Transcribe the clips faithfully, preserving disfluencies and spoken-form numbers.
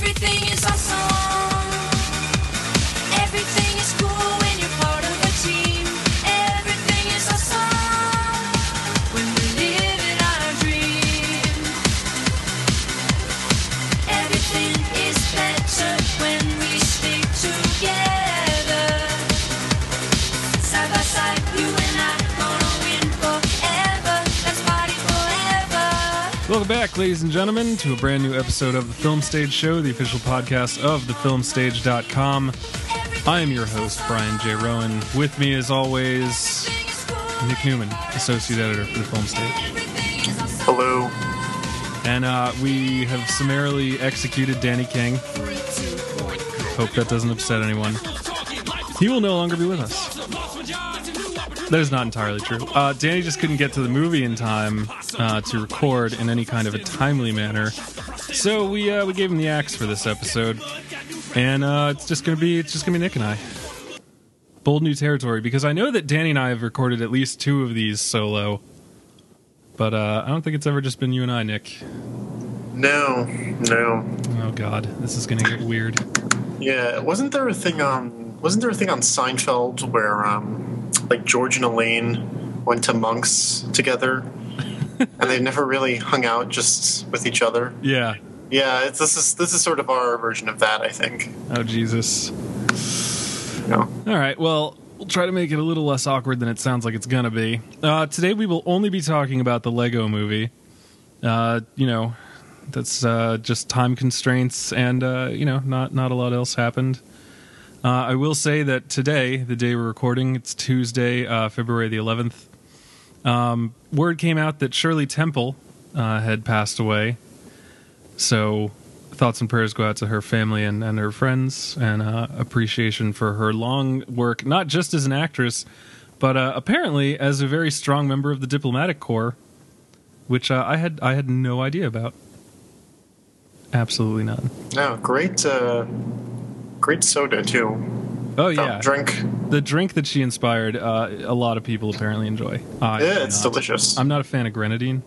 Everything is awesome. Everything is cool when you're part of a team. Everything is awesome when we live in our dream. Everything is better when we stick together. Side by side, you and I gonna win forever. Let's party forever. Welcome back, ladies and gentlemen, to a brand new episode of the Film Stage Show, the official podcast of the film stage dot com. I am your host, Brian J. Rowan. With me, as always, Nick Newman, associate editor for the Film Stage. Hello. And uh, we have summarily executed Danny King. Hope that doesn't upset anyone. He will no longer be with us. That is not entirely true. Uh, Danny just couldn't get to the movie in time uh, to record in any kind of a timely manner, so we uh, we gave him the axe for this episode, and uh, it's just gonna be it's just gonna be Nick and I. Bold new territory, because I know that Danny and I have recorded at least two of these solo, but uh, I don't think it's ever just been you and I, Nick. No, no. Oh God, this is gonna get weird. Yeah, wasn't there a thing on wasn't there a thing on Seinfeld where um like George and Elaine went to Monk's together and they never really hung out just with each other? Yeah. Yeah, it's, this is this is sort of our version of that, I think. Oh Jesus. No. All right, well, we'll try to make it a little less awkward than it sounds like it's going to be. Uh, today we will only be talking about the Lego Movie. Uh, you know, that's uh, just time constraints and, uh, you know, not, not a lot else happened. Uh, I will say that today, the day we're recording, it's Tuesday, uh, February the eleventh, um, word came out that Shirley Temple uh, had passed away. So thoughts and prayers go out to her family and, and her friends, and uh, appreciation for her long work, not just as an actress, but uh, apparently as a very strong member of the diplomatic corps, which uh, I had I had no idea about. Absolutely none. No, great uh, great soda too. Oh yeah, Oh, drink. The drink that she inspired, uh, a lot of people apparently enjoy. I Yeah, do it's not. delicious. I'm not a fan of grenadine.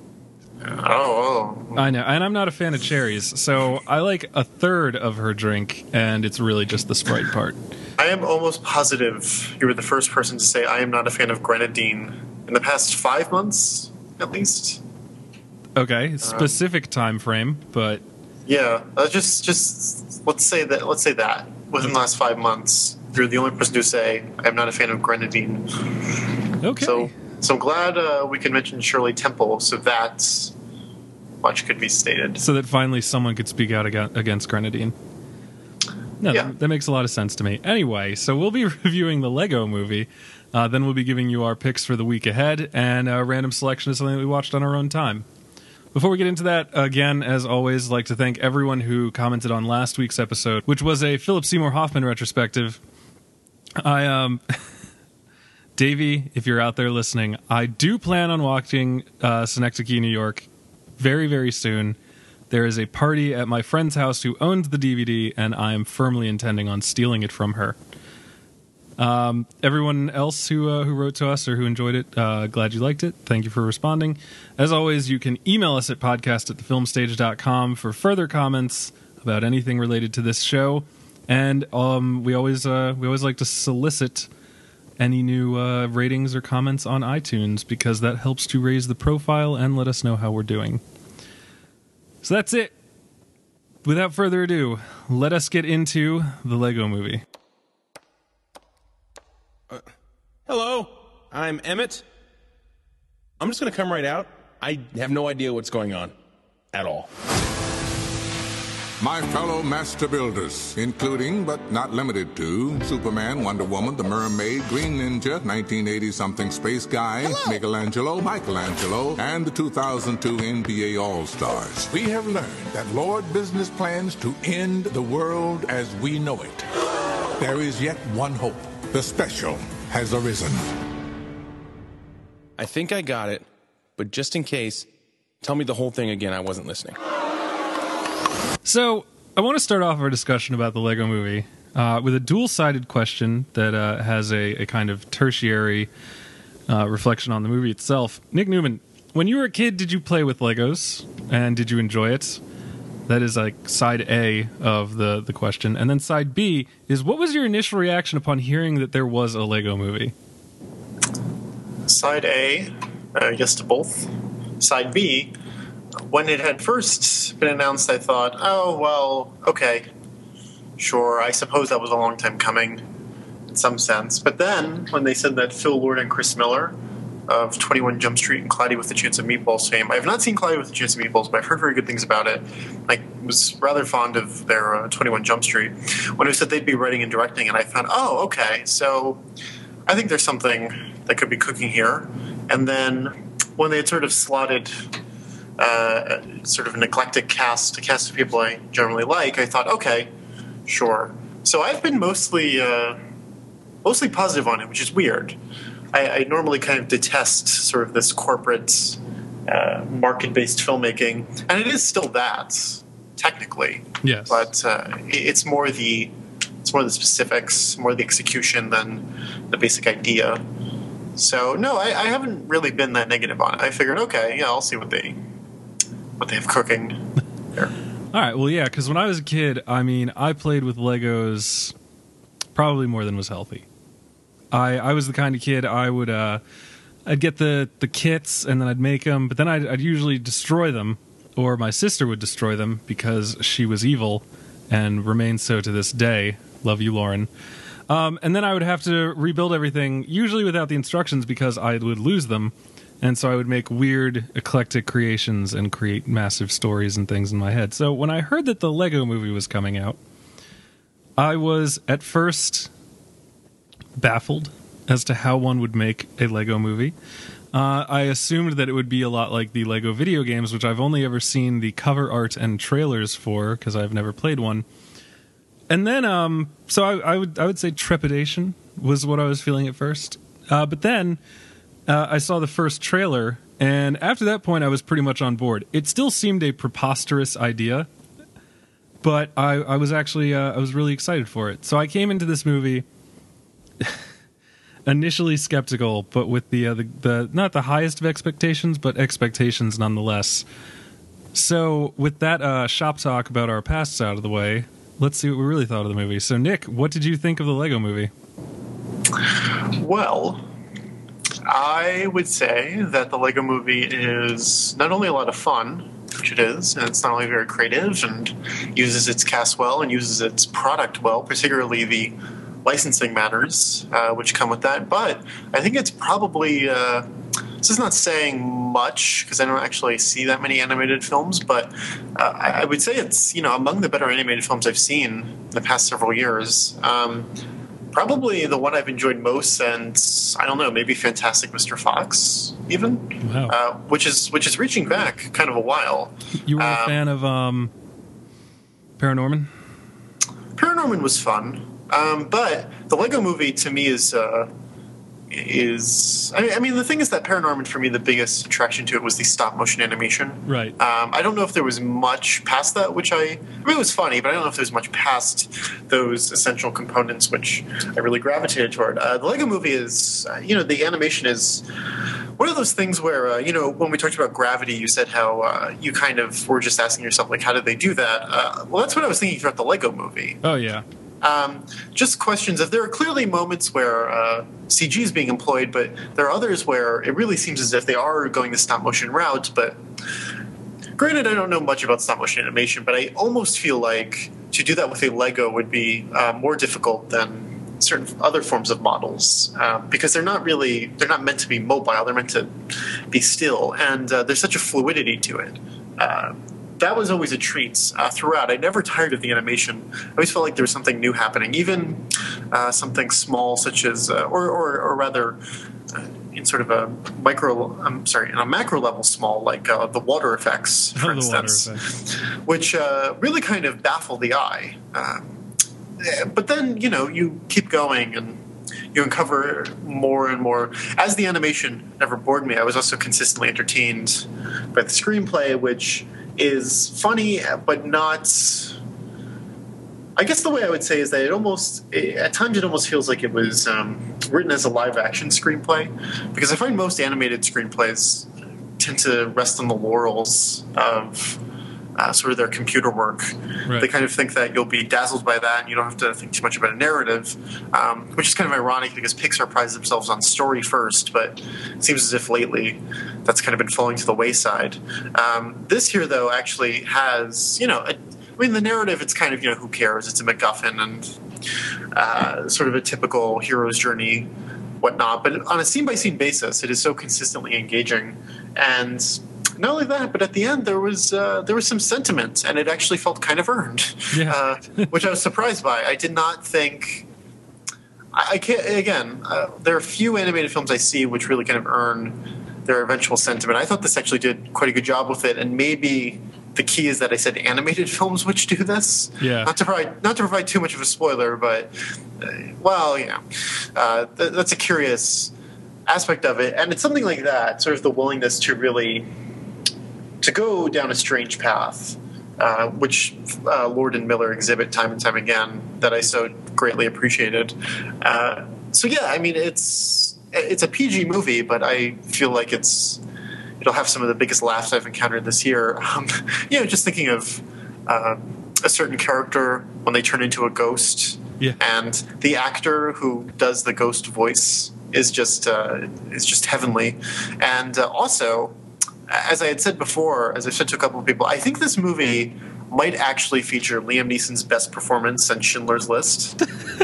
Oh, oh. I know, and I'm not a fan of cherries, so I like a third of her drink, and it's really just the Sprite part. I am almost positive you were the first person to say I am not a fan of grenadine in the past five months, at least. Okay, specific time frame, but Yeah, uh, just just let's say that. Let's say that within the last five months, you're the only person to say I'm not a fan of grenadine. okay. So, so I'm glad uh, we can mention Shirley Temple, so that much could be stated. So that finally someone could speak out aga- against grenadine. No, Yeah. that, that makes a lot of sense to me. Anyway, so we'll be reviewing the Lego Movie. Uh, then we'll be giving you our picks for the week ahead and a random selection of something that we watched on our own time. Before we get into that, again, as always, I'd like to thank everyone who commented on last week's episode, which was a Philip Seymour Hoffman retrospective. I, um... Davey, if you're out there listening, I do plan on watching uh, Synecdoche, New York very, very soon. There is a party at my friend's house who owns the D V D, and I am firmly intending on stealing it from her. Um, everyone else who uh, who wrote to us or who enjoyed it, uh, glad you liked it. Thank you for responding. As always, you can email us at podcast at the film stage dot com for further comments about anything related to this show. And um, we always uh, we always like to solicit any new uh, ratings or comments on iTunes, because that helps to raise the profile and let us know how we're doing. So that's it. Without further ado, let us get into the Lego Movie. Uh, hello, I'm Emmett. I'm just going to come right out. I have no idea what's going on at all. My fellow master builders, including but not limited to Superman, Wonder Woman, the Mermaid, Green Ninja, nineteen eighty something Space Guy, Hello. Michelangelo, Michelangelo, and the two thousand two N B A All-Stars. We have learned that Lord Business plans to end the world as we know it. There is yet one hope. The special has arisen. I think I got it, but just in case, tell me the whole thing again. I wasn't listening. So, I want to start off our discussion about the Lego Movie uh, with a dual-sided question that uh, has a, a kind of tertiary uh, reflection on the movie itself. Nick Newman, when you were a kid, did you play with Legos? And did you enjoy it? That is like side A of the, the question. And then side B is, what was your initial reaction upon hearing that there was a Lego movie? Side A, uh, yes to both. Side B, when it had first been announced, I thought, oh, well, okay, sure, I suppose that was a long time coming in some sense. But then, when they said that Phil Lord and Chris Miller of twenty-one Jump Street and Cloudy with a Chance of Meatballs fame. I have not seen Cloudy with a Chance of Meatballs, but I've heard very good things about it. I was rather fond of their uh, twenty-one Jump Street. When it said they'd be writing and directing, and I found, oh, okay, so I think there's something that could be cooking here. And then when they had sort of slotted uh, sort of an eclectic cast, a cast of people I generally like, I thought, okay, sure. So I've been mostly uh, mostly positive on it, which is weird. I, I normally kind of detest sort of this corporate, uh, market-based filmmaking, and it is still that, technically. Yes. But uh, it's more the it's more the specifics, more the execution than the basic idea. So no, I, I haven't really been that negative on it. I figured, okay, yeah, I'll see what they what they have cooking there. All right, well, yeah, because when I was a kid, I mean, I played with Legos probably more than was healthy. I, I was the kind of kid I would uh, I'd get the, the kits and then I'd make them, but then I'd, I'd usually destroy them, or my sister would destroy them because she was evil and remains so to this day. Love you, Lauren. Um, and then I would have to rebuild everything, usually without the instructions because I would lose them, and so I would make weird, eclectic creations and create massive stories and things in my head. So when I heard that the Lego movie was coming out, I was at first baffled as to how one would make a Lego movie. Uh, I assumed that it would be a lot like the Lego video games, which I've only ever seen the cover art and trailers for because I've never played one. And then, um, so I, I would I would say trepidation was what I was feeling at first. Uh, but then uh, I saw the first trailer, and after that point, I was pretty much on board. It still seemed a preposterous idea, but I, I was actually uh, I was really excited for it. So I came into this movie initially skeptical, but with the, uh, the the not the highest of expectations, but expectations nonetheless. So with that uh, shop talk about our pasts out of the way, let's see what we really thought of the movie. So Nick, what did you think of the Lego movie? Well, I would say that the Lego movie is not only a lot of fun, which it is, and it's not only very creative and uses its cast well and uses its product well, particularly the licensing matters uh, which come with that, but I think it's probably uh, this is not saying much because I don't actually see that many animated films, but uh, I, I would say it's, you know, among the better animated films I've seen in the past several years. Um, probably the one I've enjoyed most since, I don't know, maybe Fantastic Mister Fox even. Wow. uh, which is which is reaching back kind of a while. You were a Um, fan of um, Paranorman? Paranorman was fun. Um, but the Lego movie to me is uh, is I, I mean the thing is that Paranorman for me the biggest attraction to it was the stop motion animation. Right. Um, I don't know if there was much past that, which I I mean it was funny, but I don't know if there was much past those essential components which I really gravitated toward. Uh, the Lego movie is uh, you know the animation is one of those things where uh, you know when we talked about Gravity, you said how uh, you kind of were just asking yourself like how did they do that? Uh, well, that's what I was thinking throughout the Lego movie. Oh, yeah. Um, just questions of there are clearly moments where uh, C G is being employed, but there are others where it really seems as if they are going the stop motion route. But granted, I don't know much about stop motion animation, but I almost feel like to do that with a Lego would be uh, more difficult than certain other forms of models uh, because they're not really they're not meant to be mobile. They're meant to be still, and uh, there's such a fluidity to it. Uh, That was always a treat uh, throughout. I never tired of the animation. I always felt like there was something new happening, even uh, something small, such as, uh, or, or, or rather, uh, in sort of a micro, I'm sorry, in a macro level, small, like uh, the water effects, for Oh, the water instance, effects. which uh, really kind of baffle the eye. Um, but then, you know, you keep going and you uncover more and more. As the animation never bored me, I was also consistently entertained by the screenplay, which is funny, but not... I guess the way I would say is that it almost... It, at times it almost feels like it was um, written as a live-action screenplay, because I find most animated screenplays tend to rest on the laurels of uh, sort of their computer work. Right. They kind of think that you'll be dazzled by that and you don't have to think too much about a narrative, um, which is kind of ironic because Pixar prides themselves on story first, but it seems as if lately that's kind of been falling to the wayside. Um, this here, though, actually has, you know, a, I mean, the narrative, it's kind of, you know, who cares? It's a MacGuffin and uh, sort of a typical hero's journey, whatnot. But on a scene-by-scene basis, it is so consistently engaging. And not only that, but at the end, there was uh, there was some sentiment, and it actually felt kind of earned, Yeah. uh, which I was surprised by. I did not think... I, I can't, again, uh, there are few animated films I see which really kind of earn their eventual sentiment. I thought this actually did quite a good job with it, and maybe... the key is that I said animated films which do this. Yeah. Not to provide not to provide too much of a spoiler, but uh, well, you know, uh, th- that's a curious aspect of it, and it's something like that, sort of the willingness to really to go down a strange path, uh, which uh, Lord and Miller exhibit time and time again, that I so greatly appreciated. Uh, so yeah, I mean, it's it's a P G movie, but I feel like it's. It'll have some of the biggest laughs I've encountered this year. Um, you know, just thinking of uh, a certain character when they turn into a ghost, Yeah. and the actor who does the ghost voice is just uh, is just heavenly. And uh, also, as I had said before, as I said to a couple of people, I think this movie might actually feature Liam Neeson's best performance on Schindler's List.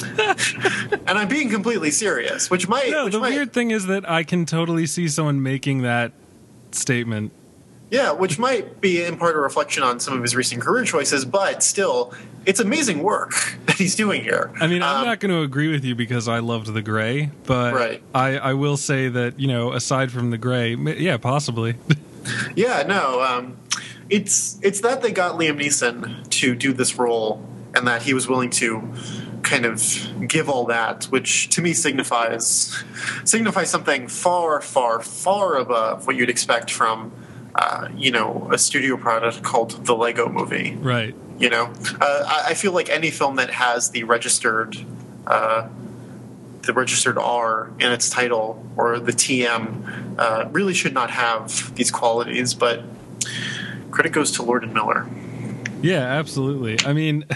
And I'm being completely serious, which might. No, which the might, weird thing is that I can totally see someone making that statement. Yeah, which might be in part a reflection on some of his recent career choices, but still, it's amazing work that he's doing here. I mean, I'm Um, not going to agree with you because I loved The Gray, but Right. I, I will say that, you know, aside from The Gray, m- yeah, possibly. Yeah, no, um, it's it's that they got Liam Neeson to do this role, and that he was willing to kind of give all that, which to me signifies signifies something far, far, far above what you'd expect from, uh, you know, a studio product called the Lego Movie. Right. You know, uh, I, I feel like any film that has the registered, uh, the registered R in its title or the T M uh, really should not have these qualities. But credit goes to Lord and Miller. Yeah, absolutely. I mean,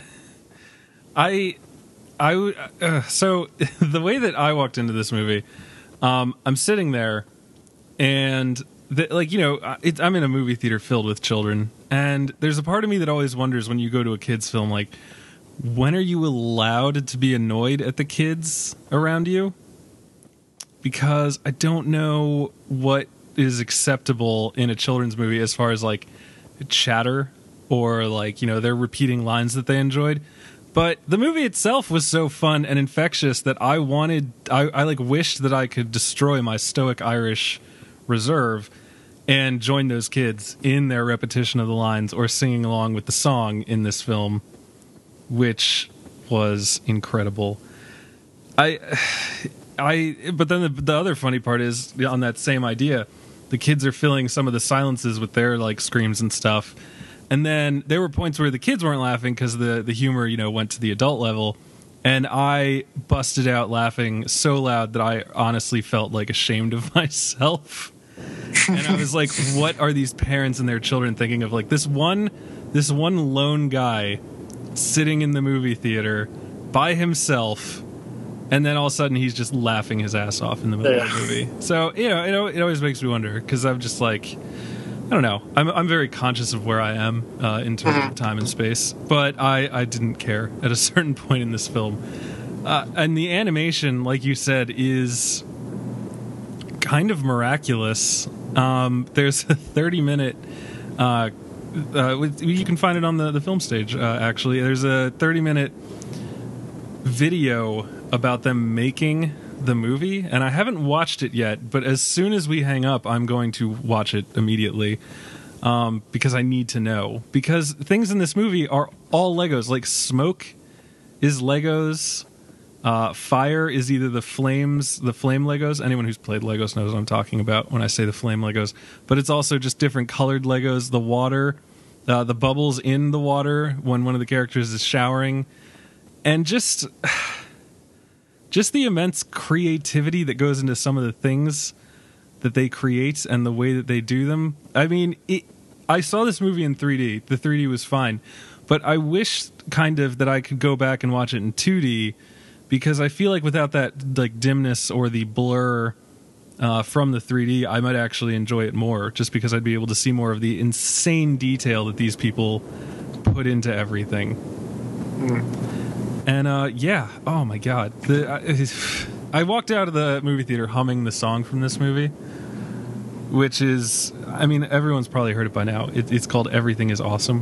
I, I would. Uh, so the way that I walked into this movie, um, I'm sitting there, and the, like you know, it, I'm in a movie theater filled with children, and there's a part of me that always wonders when you go to a kids' film, like, when are you allowed to be annoyed at the kids around you? Because I don't know what is acceptable in a children's movie as far as like chatter or like, you know, they're repeating lines that they enjoyed. But the movie itself was so fun and infectious that I wanted, I, I like wished that I could destroy my stoic Irish reserve and join those kids in their repetition of the lines or singing along with the song in this film, which was incredible. I, I, but then the, the other funny part is on that same idea, the kids are filling some of the silences with their like screams and stuff. And then there were points where the kids weren't laughing because the, the humor, you know, went to the adult level. And I busted out laughing so loud that I honestly felt like ashamed of myself. And I was like, what are these parents and their children thinking of? Like this one, this one lone guy sitting in the movie theater by himself. And then all of a sudden he's just laughing his ass off in the middle Yeah. of the movie. So, you know, it, it always makes me wonder because I'm just like, I don't know. I'm I'm very conscious of where I am uh, in terms of time and space, but I, I didn't care at a certain point in this film. Uh, and the animation, like you said, is kind of miraculous. Um, there's a thirty minute. Uh, uh, with, you can find it on the, the film stage, uh, actually. There's a thirty minute video about them making the movie, and I haven't watched it yet, but as soon as we hang up, I'm going to watch it immediately um, because I need to know. Because things in this movie are all Legos. Like, smoke is Legos. Uh, fire is either the flames, the flame Legos. Anyone who's played Legos knows what I'm talking about when I say the flame Legos. But it's also just different colored Legos. The water, uh, the bubbles in the water when one of the characters is showering. And just... Just the immense creativity that goes into some of the things that they create and the way that they do them. I mean, it, I saw this movie in three D. The three D was fine, but I wish kind of that I could go back and watch it in two D, because I feel like without that like dimness or the blur uh, from the three D, I might actually enjoy it more, just because I'd be able to see more of the insane detail that these people put into everything. Mm. And uh, yeah, oh my god, the, I, I walked out of the movie theater humming the song from this movie, which is, I mean, everyone's probably heard it by now. It, it's called "Everything Is Awesome."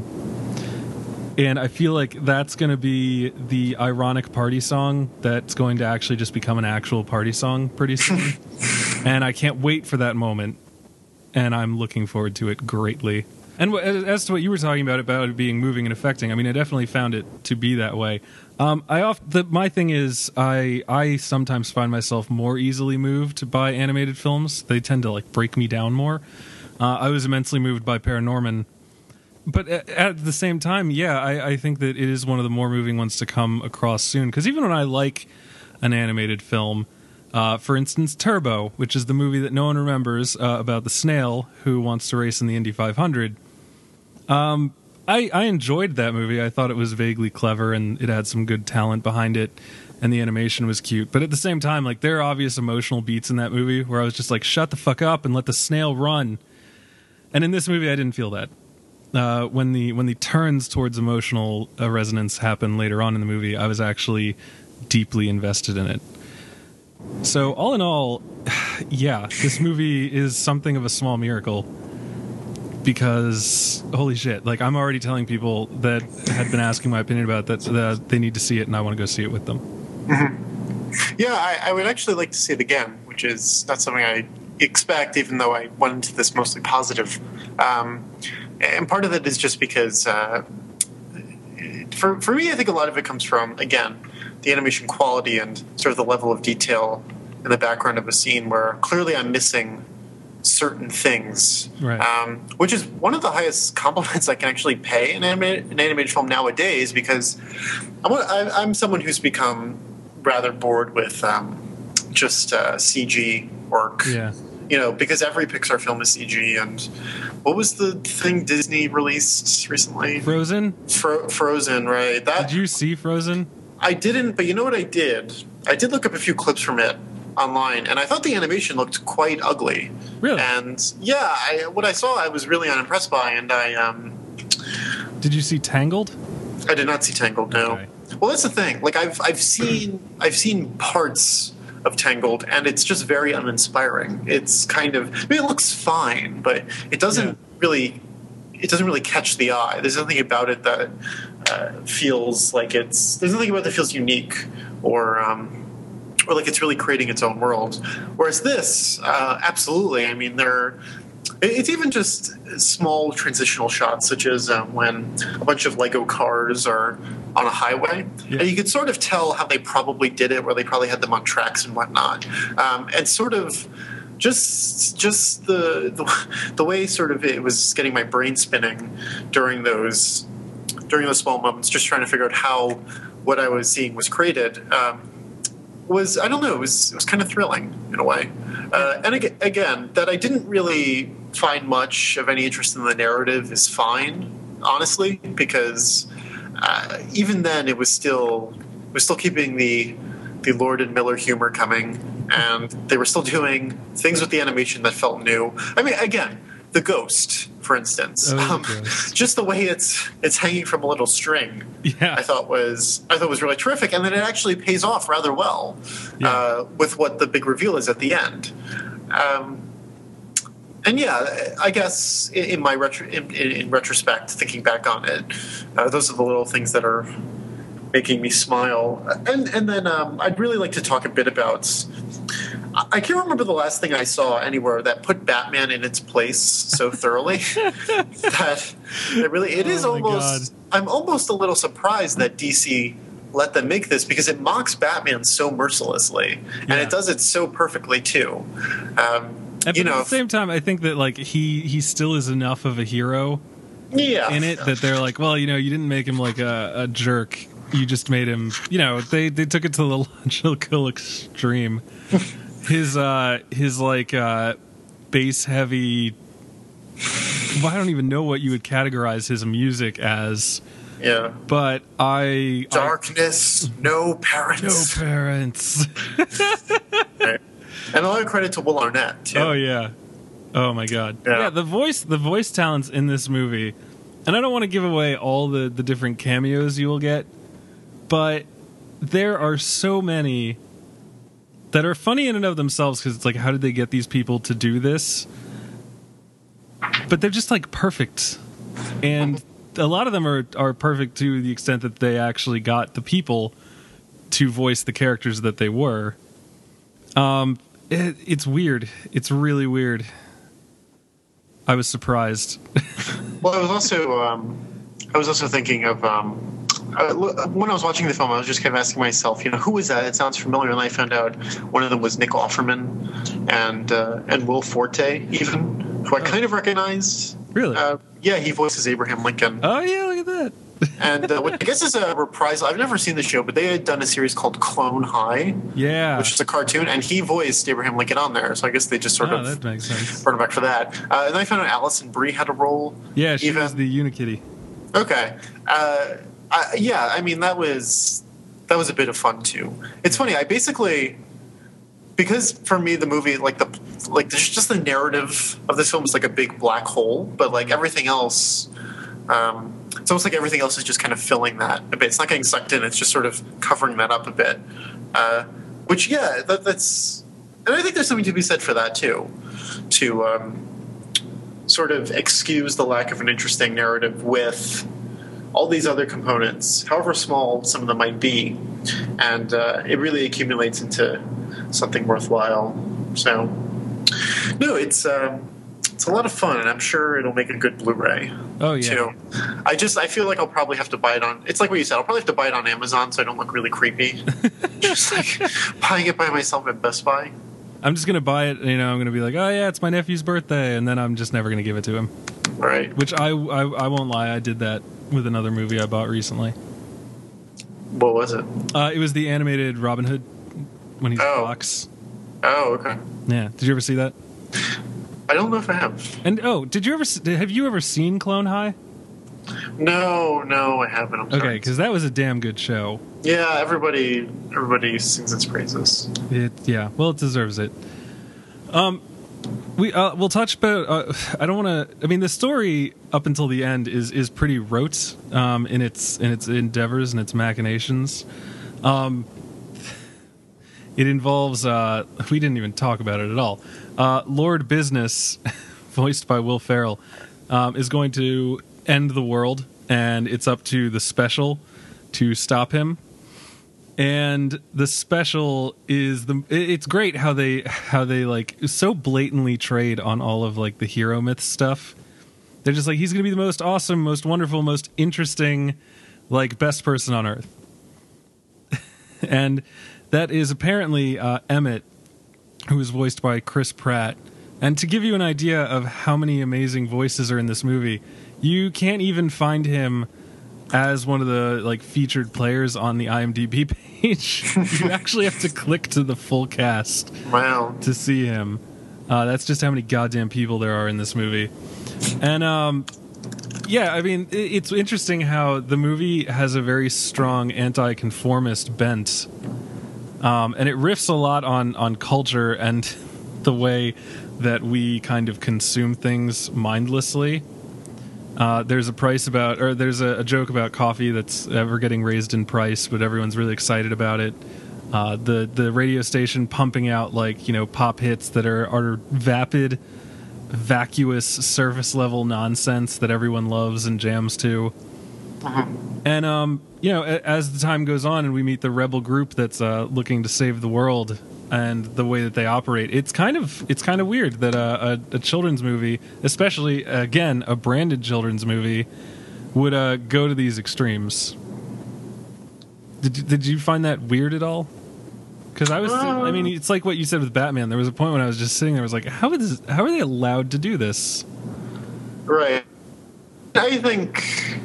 And I feel like that's going to be the ironic party song that's going to actually just become an actual party song pretty soon. And I can't wait for that moment. And I'm looking forward to it greatly. And as to what you were talking about, about it being moving and affecting, I mean, I definitely found it to be that way. Um, I off, the, my thing is, I I sometimes find myself more easily moved by animated films. They tend to like break me down more. Uh, I was immensely moved by Paranorman. But at the same time, yeah, I, I think that it is one of the more moving ones to come across soon. Because even when I like an animated film, uh, for instance, Turbo, which is the movie that no one remembers uh, about the snail who wants to race in the Indy five hundred, um, I, I enjoyed that movie. I thought it was vaguely clever and it had some good talent behind it, and the animation was cute. But at the same time, like, there are obvious emotional beats in that movie where I was just like, shut the fuck up and let the snail run. And in this movie, I didn't feel that. Uh, when the when the turns towards emotional uh, resonance happen later on in the movie, I was actually deeply invested in it. So all in all, yeah, this movie is something of a small miracle, because holy shit, like, I'm already telling people that had been asking my opinion about that, that they need to see it, and I want to go see it with them. Mm-hmm. Yeah, I, I would actually like to see it again, which is not something I expect, even though I went into this mostly positive. Um, And part of it is just because, uh, for for me, I think a lot of it comes from, again, the animation quality and sort of the level of detail in the background of a scene where clearly I'm missing certain things, right. um, which is one of the highest compliments I can actually pay an animated, an animated film nowadays, because I'm, I'm someone who's become rather bored with um, just uh, C G work. Yeah. You know, because every Pixar film is C G, and what was the thing Disney released recently? Frozen? Fro- Frozen, right? That, Did you see Frozen? I didn't, but you know what I did? I did look up a few clips from it online, and I thought the animation looked quite ugly. Really? And yeah, I, what I saw I was really unimpressed by, and I um, Did you see Tangled? I did not see Tangled, no. Okay. Well, that's the thing. Like, I've I've seen I've seen parts of Tangled, and it's just very uninspiring. It's kind of, I mean, it looks fine, but it doesn't Yeah. really it doesn't really catch the eye. There's nothing about it that uh, feels like it's there's nothing about it that feels unique or um, or like it's really creating its own world. Whereas this, uh, absolutely. I mean, there. It's even just small transitional shots, such as um, when a bunch of Lego cars are on a highway. Yeah. And you could sort of tell how they probably did it, where they probably had them on tracks and whatnot. Um, and sort of just just the, the the way sort of it was getting my brain spinning during those during those small moments, just trying to figure out how what I was seeing was created. Um, was I don't know, it was it was kind of thrilling in a way. Uh, and ag- again, that I didn't really find much of any interest in the narrative is fine, honestly, because uh, even then it was still it was still keeping the the Lord and Miller humor coming, and they were still doing things with the animation that felt new. I mean, again, the ghost, for instance, Oh, um, ghost. just the way it's it's hanging from a little string. Yeah. I thought was I thought was really terrific, and then it actually pays off rather well Yeah. uh, with what the big reveal is at the end. Um, and yeah, I guess in, in my retro, in, in, in retrospect, thinking back on it, uh, those are the little things that are making me smile. And and then um, I'd really like to talk a bit about. I can't remember the last thing I saw anywhere that put Batman in its place so thoroughly. that it really it is Oh my almost. I'm almost a little surprised that D C let them make this, because it mocks Batman so mercilessly, and Yeah. it does it so perfectly too. Um, And you but know, at the same time, I think that like he he still is enough of a hero yeah, in it that they're like, well, you know, you didn't make him like a, a jerk. You just made him, you know, they, they took it to the logical extreme. His uh his like uh bass heavy well, I don't even know what you would categorize his music as, Yeah. but I Darkness, no I, parents. no parents. Right. And a lot of credit to Will Arnett, too. Oh yeah. Oh my god. Yeah. Yeah, the voice the voice talents in this movie. And I don't want to give away all the the different cameos you will get, but there are so many that are funny in and of themselves cuz it's like how did they get these people to do this? But they're just like perfect. And a lot of them are are perfect to the extent that they actually got the people to voice the characters that they were. Um it, it's weird. It's really weird. I was surprised. Well, I was also um, I was also thinking of um, uh, when I was watching the film, I was just kind of asking myself, you know, who is that? It sounds familiar, and I found out one of them was Nick Offerman and uh, and Will Forte, even who I kind of recognized. Really? Uh, yeah, he voices Abraham Lincoln. Oh yeah, look at that. And uh, what I guess is a reprisal. I've never seen the show, but they had done a series called Clone High, Yeah. which is a cartoon, and he voiced Abraham Lincoln on there. So I guess they just sort Oh, of that makes sense. brought him back for that. Uh, and then I found out Alison Brie had a role. Yeah, she even, was the Unikitty. Okay. Uh, I, yeah, I mean that was that was a bit of fun too. It's funny. I basically because for me the movie like the like there's just the narrative of this film is like a big black hole, but like everything else. Um, it's almost like everything else is just kind of filling that a bit. It's not getting sucked in. It's just sort of covering that up a bit. Uh, which, yeah, that, that's... And I think there's something to be said for that, too. To um, sort of excuse the lack of an interesting narrative with all these other components, however small some of them might be. And uh, it really accumulates into something worthwhile. So, no, it's... Um, It's a lot of fun, and I'm sure it'll make a good Blu-ray. Oh yeah. Too. I just I feel like I'll probably have to buy it on. It's like what you said. I'll probably have to buy it on Amazon so I don't look really creepy. Just like buying it by myself at Best Buy. I'm just gonna buy it. You know, I'm gonna be like, oh yeah, it's my nephew's birthday, and then I'm just never gonna give it to him. All right. Which I, I, I won't lie, I did that with another movie I bought recently. What was it? Uh, it was the animated Robin Hood when he's Oh. a fox. Oh, okay. Yeah. Did you ever see that? I don't know if I have. And oh, did you ever? s- Have you ever seen Clone High? No, no, I haven't. I'm Okay, sorry. because that was a damn good show. Yeah, everybody, everybody sings its praises. It, yeah, well, it deserves it. Um, we uh, we'll touch about. Uh, I don't want to. I mean, the story up until the end is is pretty rote um, in its in its endeavors and its machinations. Um, it involves. Uh, we didn't even talk about it at all. Uh, Lord Business, voiced by Will Ferrell, um, is going to end the world, and it's up to the Special to stop him. And the Special is the it's great how they how they like so blatantly trade on all of like the hero myth stuff. They're just like, he's gonna be the most awesome, most wonderful, most interesting, like best person on earth. And that is apparently uh, Emmett, who is voiced by Chris Pratt. And to give you an idea of how many amazing voices are in this movie, you can't even find him as one of the like featured players on the IMDb page. You actually have to click to the full cast Wow. to see him. Uh, that's just how many goddamn people there are in this movie. And um, yeah, I mean, it, it's interesting how the movie has a very strong anti-conformist bent, um, and it riffs a lot on on culture and the way that we kind of consume things mindlessly. Uh, there's a price about, or there's a, a joke about coffee that's ever getting raised in price, but everyone's really excited about it. Uh, the the radio station pumping out like you know pop hits that are are vapid, vacuous, surface level nonsense that everyone loves and jams to. And um, you know, a- as the time goes on and we meet the rebel group that's uh, looking to save the world, and the way that they operate, it's kind of it's kind of weird that uh, a, a children's movie, especially again a branded children's movie, would uh, go to these extremes. Did you- did you find that weird at all? Because I was, I mean, it's like what you said with Batman. There was a point when I was just sitting there, I was like, how is how are they allowed to do this? Right. I think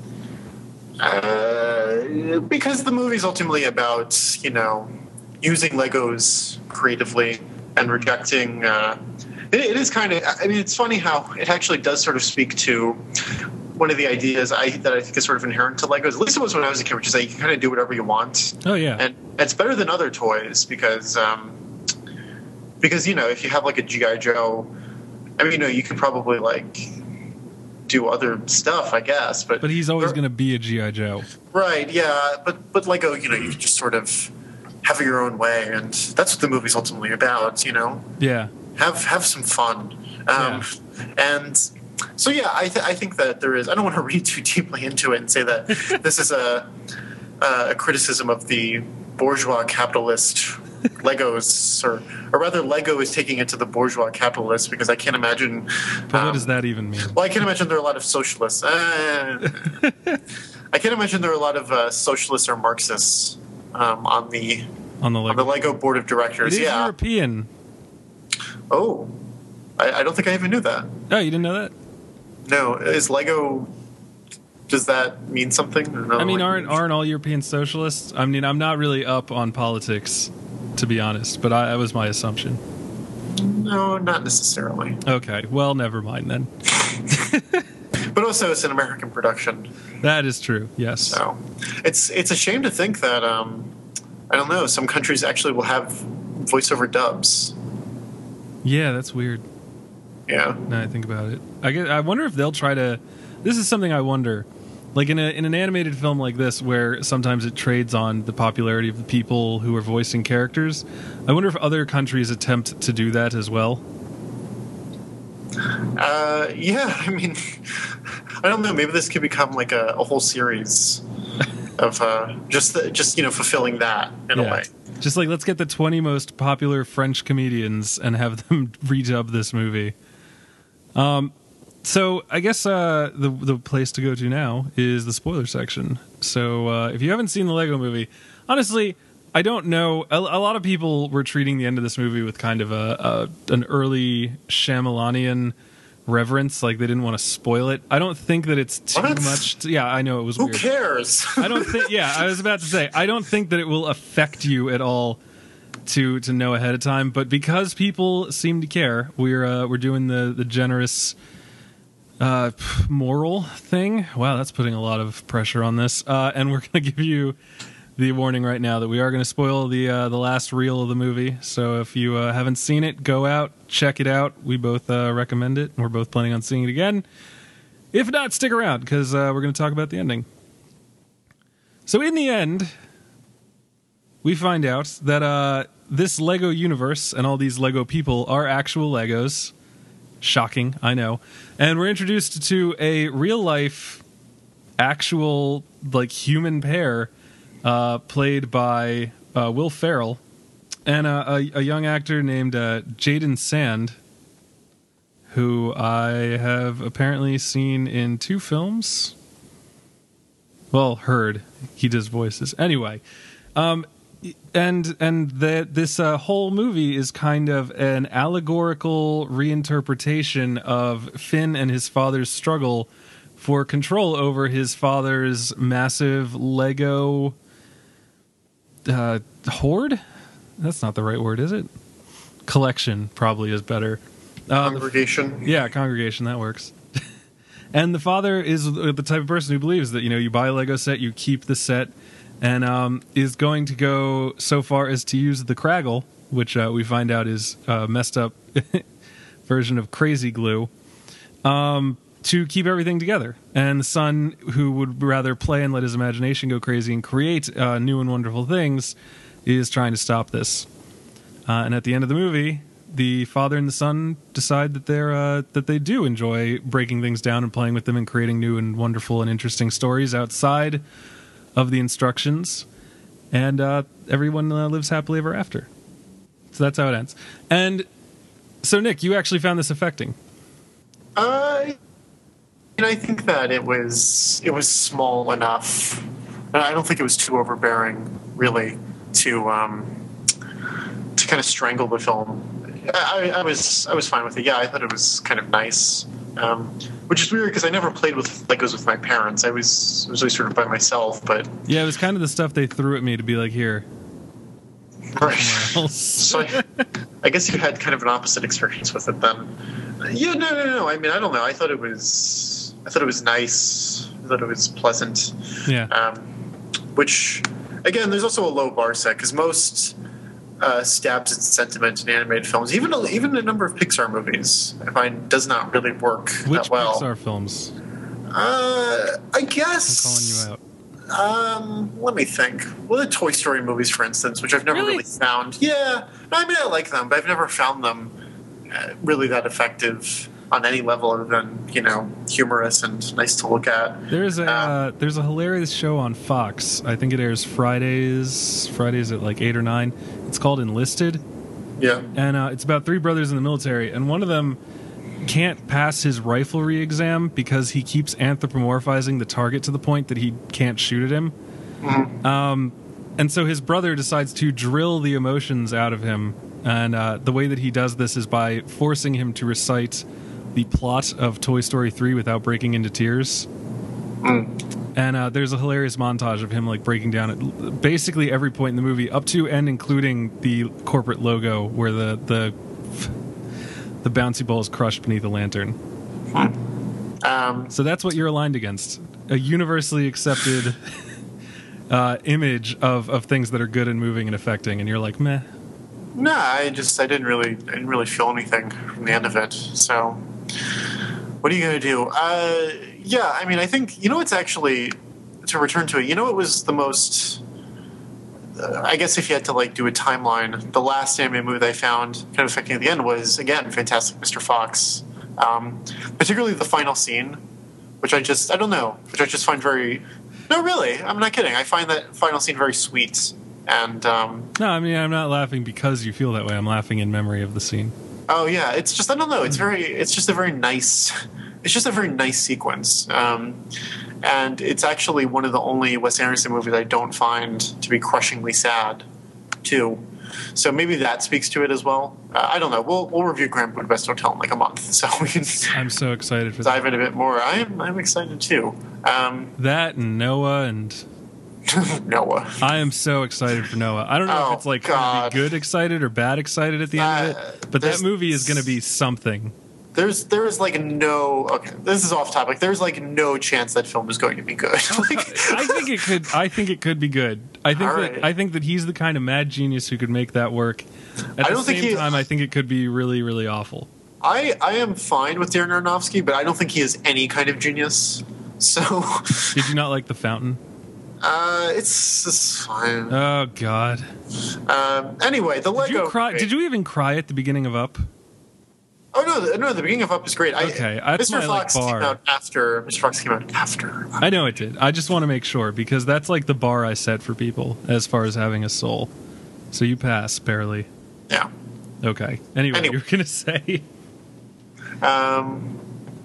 uh, because the movie's ultimately about, you know, using Legos creatively and rejecting. Uh, It, it is kind of. I mean, it's funny how it actually does sort of speak to one of the ideas I that I think is sort of inherent to Legos. At least it was when I was a kid, which is that you can kind of do whatever you want. Oh yeah, and it's better than other toys because um, because you know if you have like a G I Joe, I mean you know you could probably like do other stuff, I guess. But but he's always going to be a G I Joe. Right? Yeah, but but Lego, you know, you can just sort of have it your own way, and that's what the movie's ultimately about. You know. Yeah. Have have some fun, um, Yeah. and so yeah, I th- I think that there is. I don't want to read too deeply into it and say that this is a a criticism of the bourgeois capitalist Legos, or or rather, Lego is taking it to the bourgeois capitalists because I can't imagine. But um, what does that even mean? Well, I can't imagine there are a lot of socialists. Uh, I can't imagine there are a lot of uh, socialists or Marxists um, on the On the on Lego. the Lego board of It directors. is Yeah. European. Oh, I, I don't think I even knew that. Oh, you didn't know that? No, is Lego? Does that mean something? No, I mean, like- aren't aren't all European socialists? I mean, I'm not really up on politics, to be honest, but I, that was my assumption. No, not necessarily. Okay, well, never mind then. But also, it's an American production, That is true. Yes. so it's it's a shame to think that um, I don't know. Some countries actually will have voiceover dubs. Yeah, that's weird. Yeah. Now I think about it, I get. I wonder if they'll try to. This is something I wonder. Like in a in an animated film like this, where sometimes it trades on the popularity of the people who are voicing characters. I wonder if other countries attempt to do that as well. Uh, yeah. I mean, I don't know. Maybe this could become like a, a whole series of uh, just the, just you know fulfilling that in a Yeah. way. Just like let's get the twenty most popular French comedians and have them redub this movie. Um, so I guess uh, the the place to go to now is the spoiler section. So uh, if you haven't seen the Lego Movie, honestly, I don't know. A, a lot of people were treating the end of this movie with kind of a, a an early Shyamalanian reverence, like they didn't want to spoil it. I don't think that it's too What? much. To, yeah, I know it was Who weird. cares? I don't think. Yeah, I was about to say. I don't think that it will affect you at all to to know ahead of time. But because people seem to care, we're uh, we're doing the the generous uh, moral thing. Wow, that's putting a lot of pressure on this. Uh, and we're going to give you the warning right now that we are going to spoil the uh, the last reel of the movie. So if you uh, haven't seen it, go out, check it out. We both uh, recommend it. We're both planning on seeing it again. If not, stick around because uh, we're going to talk about the ending. So in the end, we find out that uh, this Lego universe and all these Lego people are actual Legos. Shocking, I know. And we're introduced to a real life, actual, like, human pair uh, played by uh, Will Ferrell and uh, a, a young actor named uh, Jaden Sand, who I have apparently seen in two films. Well, heard. He does voices. Anyway, um, and and the, this uh, whole movie is kind of an allegorical reinterpretation of Finn and his father's struggle for control over his father's massive Lego uh, hoard. That's not the right word, is it? Collection probably is better. Uh, the Congregation. yeah, congregation, that works. And the father is the type of person who believes that, you know, you buy a Lego set, you keep the set, and um, is going to go so far as to use the Kraggle, which uh, we find out is a messed up version of Crazy Glue, um, to keep everything together. And the son, who would rather play and let his imagination go crazy and create uh, new and wonderful things, is trying to stop this. Uh, and at the end of the movie, the father and the son decide that they're uh, that they do enjoy breaking things down and playing with them and creating new and wonderful and interesting stories outside of the instructions, and uh, everyone uh, lives happily ever after. So that's how it ends. And so, Nick, you actually found this affecting. Uh, and I think that it was it was small enough. And I don't think it was too overbearing, really, to um, to kind of strangle the film. I, I was I was fine with it. Yeah, I thought it was kind of nice, um, which is weird because I never played with Legos with my parents. I was I was always sort of by myself. But Yeah, it was kind of the stuff they threw at me to be like, here. Right. somewhere else. So I, I guess you had kind of an opposite experience with it then. Yeah, no, no, no. I mean, I don't know. I thought it was, I thought it was nice. I thought it was pleasant. Yeah. Um, which, again, there's also a low bar set because most uh, stabs at sentiment in animated films, even a, even a number of Pixar movies, I find does not really work Which that well. Pixar films? Uh, I I'm guess. calling you out. Um, let me think. Well, the Toy Story movies, for instance, which I've never Really? really, found. Yeah, no, I mean, I like them, but I've never found them uh, really that effective on any level other than, you know, humorous and nice to look at. There's a Um, uh, there's a hilarious show on Fox. I think it airs Fridays Fridays at like eight or nine. It's called Enlisted, Yeah. and uh, it's about three brothers in the military, and one of them can't pass his riflery exam because he keeps anthropomorphizing the target to the point that he can't shoot at him. Um, and so his brother decides to drill the emotions out of him, and uh, the way that he does this is by forcing him to recite the plot of Toy Story three without breaking into tears. And uh, there's a hilarious montage of him like breaking down at basically every point in the movie, up to and including the corporate logo where the the the bouncy ball is crushed beneath a lantern. Um, So that's what you're aligned against. A universally accepted uh, image of, of things that are good and moving and affecting, and you're like, meh. no, I just I didn't really I didn't really feel anything from the end of it. So, what are you gonna do? Uh, yeah, I mean, I think you know what's actually to return to it. You know, it was the most. Uh, I guess if you had to like do a timeline, the last anime movie that I found kind of affecting at the end was again Fantastic Mister Fox, um, particularly the final scene, which I just I don't know, which I just find very. No, really, I'm not kidding. I find that final scene very sweet, and um, No, I mean, I'm not laughing because you feel that way. I'm laughing in memory of the scene. oh yeah, it's just I don't know. It's very it's just a very nice. It's just a very nice sequence. Um, And it's actually one of the only Wes Anderson movies I don't find to be crushingly sad, too. So maybe that speaks to it as well. Uh, I don't know. We'll we'll review Grand Budapest Hotel in like a month, so we can I'm so excited for that. dive in a bit more. I'm I'm excited too. Um, That and Noah, and Noah. I am so excited for Noah. I don't know Oh, if it's like God. gonna be good excited or bad excited at the end of Uh, it, but that there's- movie is going to be something. There's there is like no okay. This is off topic. There's like no chance that film is going to be good. Like, I think it could. I think it could be good. I think All that right. I think that he's the kind of mad genius who could make that work. At I the don't think same he- time, I think it could be really, really awful. I I am fine with Darren Aronofsky, but I don't think he is any kind of genius. So Did you not like The Fountain? uh, it's it's fine. Oh God! Um, anyway, the Did Lego. you cry? Did you even cry at the beginning of Up? Oh no, the, no. The beginning of Up is great. I, Okay, that's Mister my, like, Fox bar. came out after. Mister Fox came out after. I know it did. I just want to make sure because that's like the bar I set for people as far as having a soul. So you pass barely. Yeah. Okay. Anyway, Anyway. you were gonna say. Um,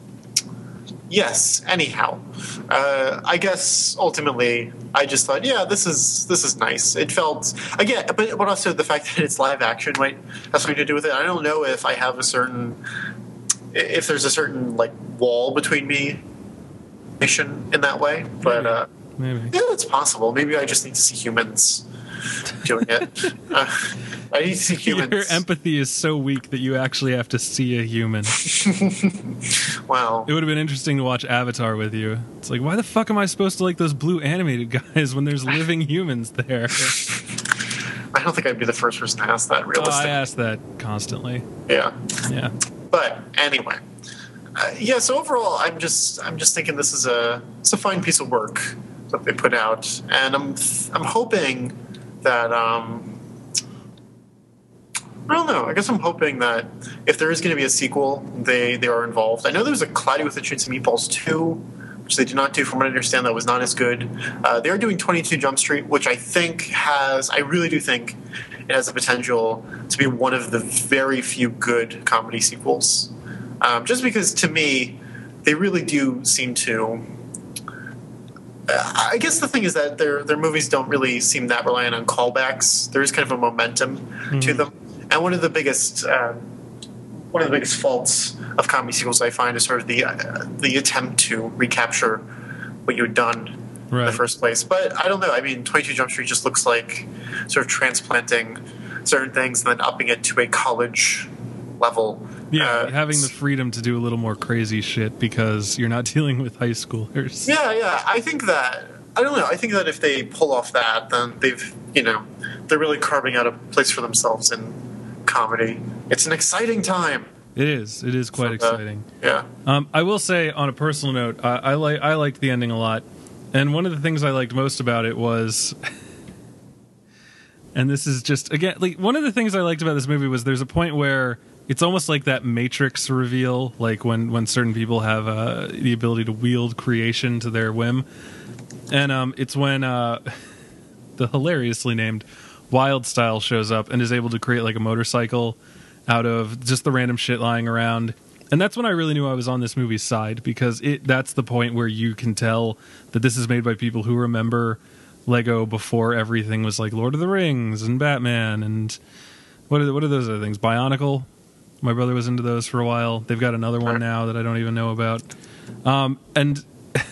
yes. Anyhow, uh, I guess ultimately, I just thought, yeah, this is this is nice. It felt again, but but also the fact that it's live action might have something to do with it. I don't know if I have a certain, if there's a certain like wall between me, mission in that way. But uh, Maybe. yeah, it's possible. Maybe I just need to see humans doing it. Uh, I need to see humans. Your empathy is so weak that you actually have to see a human. Wow. It would have been interesting to watch Avatar with you. It's like, why the fuck am I supposed to like those blue animated guys when there's living humans there? I don't think I'd be the first person to ask that Oh, I realistically. ask that constantly. Yeah. Yeah. But anyway, uh, yeah. So overall, I'm just I'm just thinking this is a it's a fine piece of work that they put out, and I'm I'm hoping that um, I don't know. I guess I'm hoping that if there is going to be a sequel, they they are involved. I know there was a Cloudy with a Chance of Meatballs two, which they did not do. From what I understand, that was not as good. Uh, they are doing twenty-two Jump Street, which I think has I really do think it has the potential to be one of the very few good comedy sequels. Um, just because, to me, they really do seem to. Uh, I guess the thing is that their their movies don't really seem that reliant on callbacks. There is kind of a momentum to them, and one of the biggest uh, one of the biggest faults of comedy sequels I find is sort of the uh, the attempt to recapture what you had done in Right. the first place. But I don't know. I mean, twenty-two Jump Street just looks like sort of transplanting certain things, and then upping it to a college level. Yeah, Uh, having the freedom to do a little more crazy shit because you're not dealing with high schoolers. Yeah, yeah. I think that I don't know. I think that if they pull off that, then they've you know they're really carving out a place for themselves in comedy. It's an exciting time. It is. It is quite For the- exciting. Yeah. Um, I will say, on a personal note, I, I like I liked the ending a lot, and one of the things I liked most about it was, and this is just again, like one of the things I liked about this movie was there's a point where it's almost like that Matrix reveal, like when when certain people have uh, the ability to wield creation to their whim, and um, it's when uh, the hilariously named Wild Style shows up and is able to create like a motorcycle out of just the random shit lying around. And that's when I really knew I was on this movie's side, because it that's the point where you can tell that this is made by people who remember Lego before everything was like Lord of the Rings and Batman and what are what are those other things? Bionicle. My brother was into those for a while. They've got another one now that I don't even know about. Um, and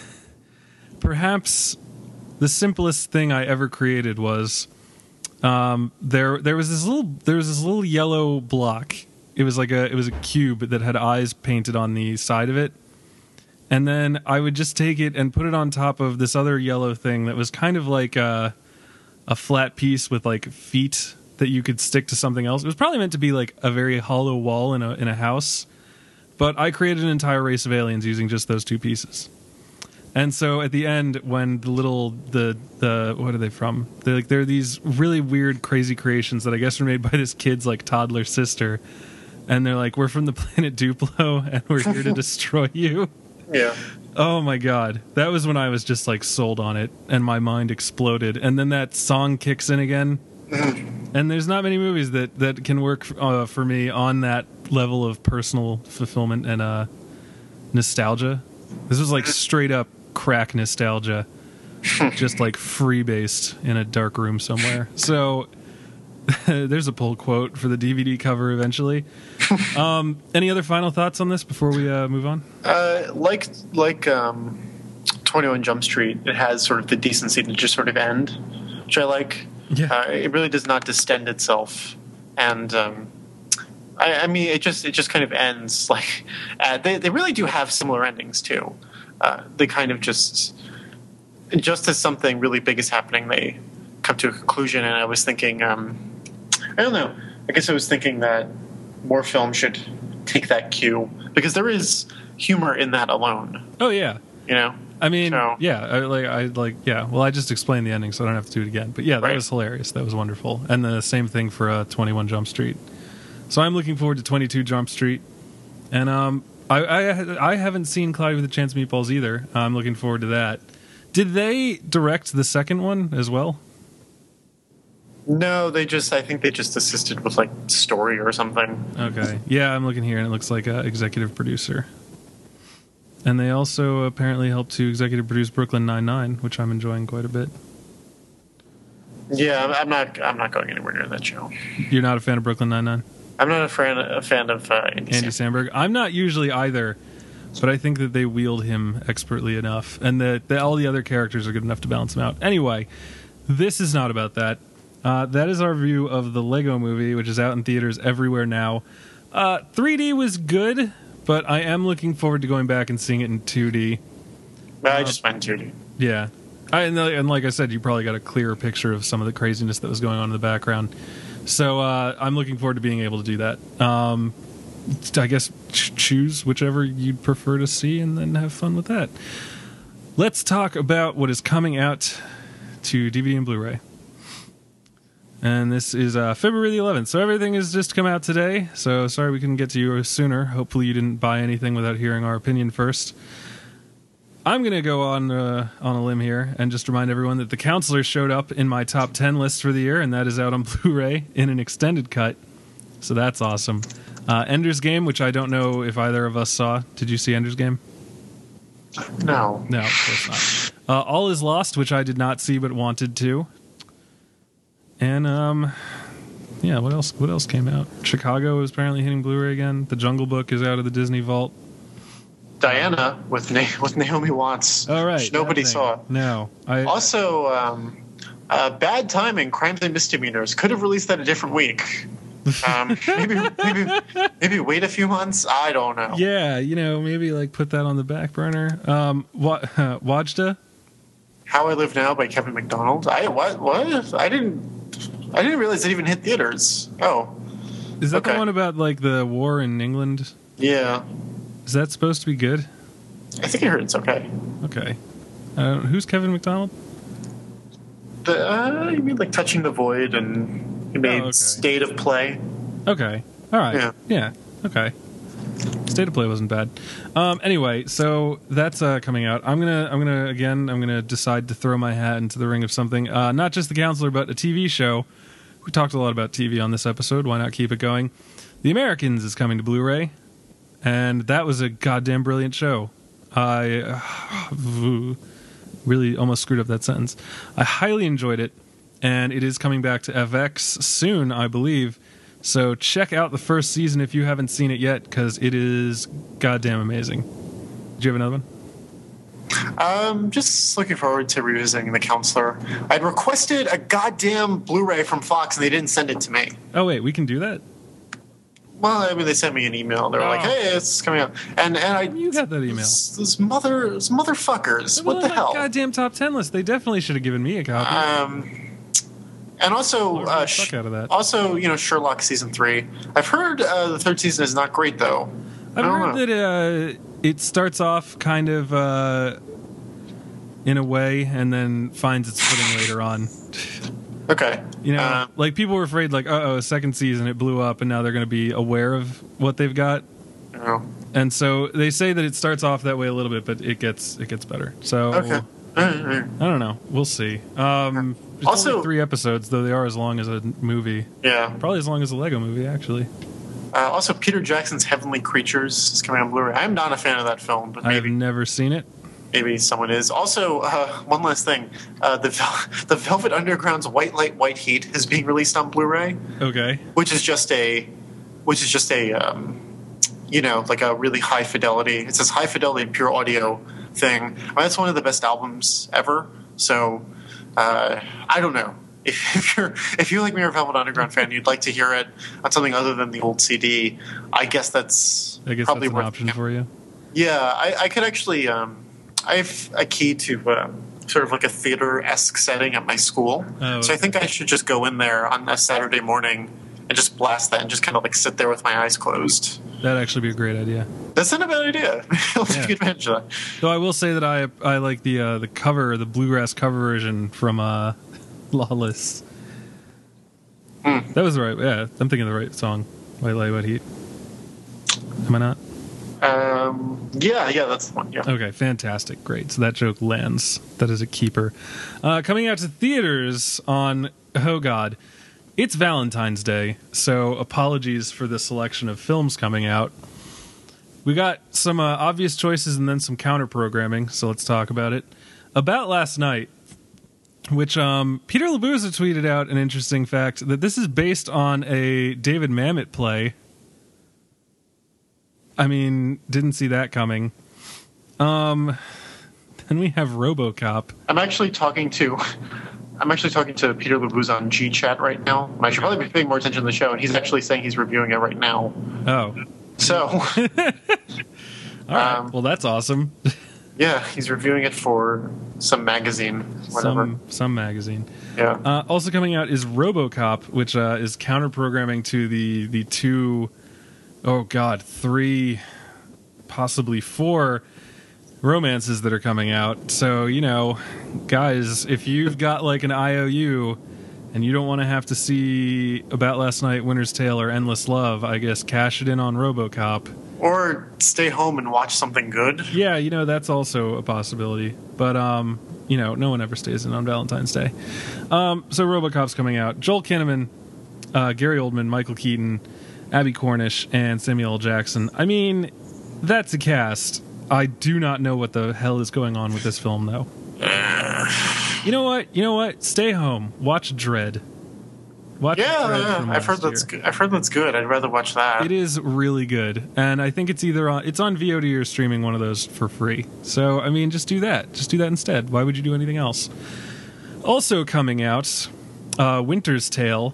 perhaps the simplest thing I ever created was um, there there was this little there was this little yellow block. It was like a it was a cube that had eyes painted on the side of it. And then I would just take it and put it on top of this other yellow thing that was kind of like a, a flat piece with like feet that you could stick to something else. It was probably meant to be like a very hollow wall in a in a house. But I created an entire race of aliens using just those two pieces. And so at the end, when the little the the what are they from? They're like they're these really weird, crazy creations that I guess were made by this kid's like toddler sister. And they're like, we're from the planet Duplo, and we're here to destroy you. Yeah. Oh my god, that was when I was just like sold on it, and my mind exploded. And then that song kicks in again, and there's not many movies that that can work uh, for me on that level of personal fulfillment and uh, nostalgia. This was like straight up crack nostalgia, just like free based in a dark room somewhere. So there's a pull quote for the D V D cover eventually. Um, any other final thoughts on this before we uh, move on? Uh, like like um, twenty-one Jump Street, it has sort of the decency to just sort of end, which I like. Yeah. Uh, it really does not distend itself, and um, I, I mean, it just it just kind of ends like uh, they they really do have similar endings too. Uh, they kind of just just as something really big is happening, they come to a conclusion. And I was thinking, um, I don't know. I guess I was thinking that more film should take that cue, because there is humor in that alone. Oh yeah. You know. I mean, So- yeah, I, like, I like, yeah. Well, I just explained the ending, so I don't have to do it again. But yeah, that Right. was hilarious. That was wonderful, and the same thing for uh, twenty-one Jump Street. So I'm looking forward to twenty-two Jump Street, and um, I, I I haven't seen Cloudy with a Chance of Meatballs either. I'm looking forward to that. Did they direct the second one as well? No, they just. I think they just assisted with like story or something. Okay, yeah, I'm looking here, and it looks like a executive producer. And they also apparently helped to executive produce Brooklyn Nine-Nine, which I'm enjoying quite a bit. Yeah, I'm- I'm not. I'm not going anywhere near that show. You're not a fan of Brooklyn Nine-Nine? I'm not a fan. A fan of uh, Andy. Andy Samberg. Samberg. I'm not usually either, but I think that they wield him expertly enough, and that, that all the other characters are good enough to balance him out. Anyway, this is not about that. Uh, that is our review of the Lego Movie, which is out in theaters everywhere now. Uh, three D was good, but I am looking forward to going back and seeing it in two D. No, I just went two D. Yeah. I, and, and like I said, you probably got a clearer picture of some of the craziness that was going on in the background. So uh, I'm looking forward to being able to do that. Um, I guess ch- choose whichever you'd prefer to see and then have fun with that. Let's talk about what is coming out to D V D and Blu-ray. And this is uh, February the eleventh. So everything has just come out today. So sorry we couldn't get to you sooner. Hopefully you didn't buy anything without hearing our opinion first. I'm going to go on uh, on a limb here and just remind everyone that The Counselor showed up in my top ten list for the year, and that is out on Blu-ray in an extended cut. So that's awesome. Uh, Ender's Game, which I don't know if either of us saw. Did you see Ender's Game? No. No, of course not. Uh, All Is Lost, which I did not see but wanted to. And um, yeah, what else? What else came out? Chicago is apparently hitting Blu-ray again. The Jungle Book is out of the Disney Vault. Diana with Na- with Naomi Watts. All right, which nobody that thing. saw. No, I Also, um, Uh, bad timing. Crimes and Misdemeanors. Could have released that a different week. Um, maybe, maybe, maybe wait a few months. I don't know. Yeah, you know, maybe like put that on the back burner. Um, wa- uh, Wajda? How I Live Now by Kevin McDonald. I what? What? I didn't. I didn't realize it even hit theaters. Oh, Is that Okay. the one about like the war in England? yeah. Is that supposed to be good? I think I heard it's okay. Okay. Uh, who's Kevin McDonald? The uh, you mean like Touching the Void and he made Oh, okay. State of Play. Okay. All right. Yeah. Yeah. Okay. State of Play wasn't bad. Um, anyway, so that's uh, coming out. I'm gonna, I'm gonna again, I'm gonna decide to throw my hat into the ring of something. Uh, not just The Counselor, but a T V show. We talked a lot about T V on this episode. Why not keep it going? The Americans is coming to Blu-ray, and that was a goddamn brilliant show. I uh, really almost screwed up that sentence. I highly enjoyed it, and it is coming back to F X soon, I believe. So check out the first season if you haven't seen it yet, because it is goddamn amazing. Do you have another one? Um, just looking forward to revisiting The Counselor. I'd requested a goddamn Blu-ray from Fox and they didn't send it to me. Oh wait, we can do that. Well, I mean, they sent me an email. They were like, Oh. "Hey, it's coming out," and and I You got that email. Those, those mother, those motherfuckers. What the Well, hell? Goddamn top ten list. They definitely should have given me a copy. Um, and also, Lord, uh, the sh- fuck out of that. also, you know, Sherlock season three. I've heard uh, the third season is not great though. I've I don't heard know. that uh, it starts off kind of uh, in a way, and then finds its footing later on. Okay, You know, Uh, like people were afraid, like, uh oh, second season it blew up, and now they're going to be aware of what they've got. you know. And so they say that it starts off that way a little bit, but it gets it gets better. So Okay. All right, all right. I don't know. We'll see. Um, it's Also- only three episodes, though they are as long as a movie. Yeah. Probably as long as a Lego movie, actually. Uh, also, Peter Jackson's Heavenly Creatures is coming on Blu-ray. I'm not a fan of that film, but I have maybe never seen it. maybe someone is. Also, uh, one last thing: uh, the Vel- the Velvet Underground's White Light, White Heat is being released on Blu-ray, Okay. which is just a, which is just a, um, you know, like a really high fidelity. It's this high fidelity pure audio thing. I mean, that's one of the best albums ever. So, uh, I don't know. If you're if you like me or a Velvet Underground fan, you'd like to hear it on something other than the old C D. I guess that's I guess probably that's an worth option for you. Yeah, I, I could actually. Um, I have a key to uh, sort of like a theater-esque setting at my school, Oh, so I okay. think I should just go in there on a Saturday morning and just blast that and just kind of like sit there with my eyes closed. That'd actually be a great idea. That's not a bad idea. I'll take Yeah. advantage of that. Though I will say that I I like the uh, the cover, the bluegrass cover version from uh, Lawless. Hmm. That was the right. Yeah, I'm thinking of the right song. White Light, White Heat. Am I not? Um, yeah, yeah, that's the one. Yeah. Okay, fantastic, great. So that joke lands. That is a keeper. Uh, coming out to theaters on oh god, it's Valentine's Day. So apologies for the selection of films coming out. We got some uh, obvious choices and then some counter programming. So let's talk about it. About Last Night, which um, Peter Labuza tweeted out an interesting fact that this is based on a David Mamet play. I mean, didn't see that coming. Um, then we have RoboCop. I'm actually talking to. I'm actually talking to Peter Labuza on G Chat right now. I should probably be paying more attention to the show, and he's actually saying he's reviewing it right now. Oh, So, all right. Um, Well, that's awesome. yeah, he's reviewing it for some magazine, whatever. some some magazine. Yeah. Uh, also coming out is RoboCop, which uh, is counter programming to the the two, oh god, three, possibly four romances that are coming out. So you know, guys, if you've got like an I O U and you don't want to have to see About Last Night, Winter's Tale, or Endless Love, I guess cash it in on RoboCop. Or stay home and watch something good. Yeah, you know, that's also a possibility. But, um, you know, no one ever stays in on Valentine's Day. Um, so RoboCop's coming out. Joel Kinnaman, uh, Gary Oldman, Michael Keaton, Abby Cornish, and Samuel L. Jackson. I mean, that's a cast. I do not know what the hell is going on with this film, though. You know what? You know what? Stay home. Watch Dread. Watch Yeah, Dread yeah, from I've heard last that's year. good. I've heard that's good. I'd rather watch that. It is really good, and I think it's either on it's on V O D or streaming one of those for free. So I mean, just do that. Just do that instead. Why would you do anything else? Also coming out, uh, Winter's Tale,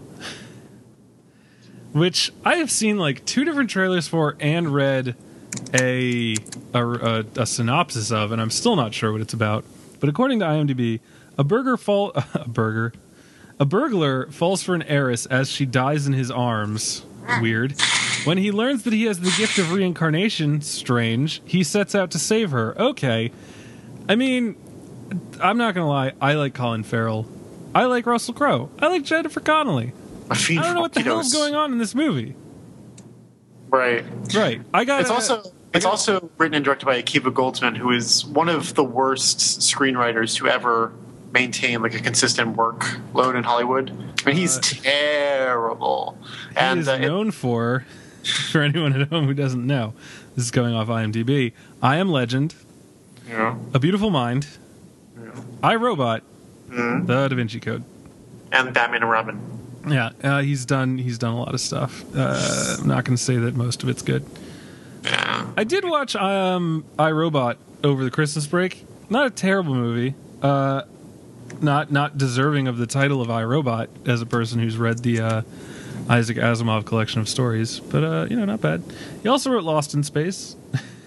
which I have seen like two different trailers for and read a a, a a synopsis of, and I'm still not sure what it's about. But according to IMDb, a burger fall a burger a burglar falls for an heiress as she dies in his arms. Weird. When he learns that he has the gift of reincarnation, strange, he sets out to save her. Okay. I mean, I'm not gonna lie, I like Colin Farrell. I like Russell Crowe. I like Jennifer Connelly. A fiend I don't know for what the hell's mosquitoes. going on in this movie. Right. Right. I got It's also it's also written and directed by Akiva Goldsman, who is one of the worst screenwriters to ever maintain like a consistent workload in Hollywood. I mean, he's Uh, terrible. he and is uh, it- known for, for anyone at home who doesn't know, this is going off IMDb, I Am Legend, yeah. A Beautiful Mind, I, Robot, Mhm. The Da Vinci Code. and Batman and Robin. Yeah, uh, he's done he's done a lot of stuff. Uh, I'm not going to say that most of it's good. Yeah. I did watch um, I, Robot over the Christmas break. Not a terrible movie. Uh, not not deserving of the title of I, Robot as a person who's read the uh, Isaac Asimov collection of stories. But, uh, you know, not bad. He also wrote Lost in Space.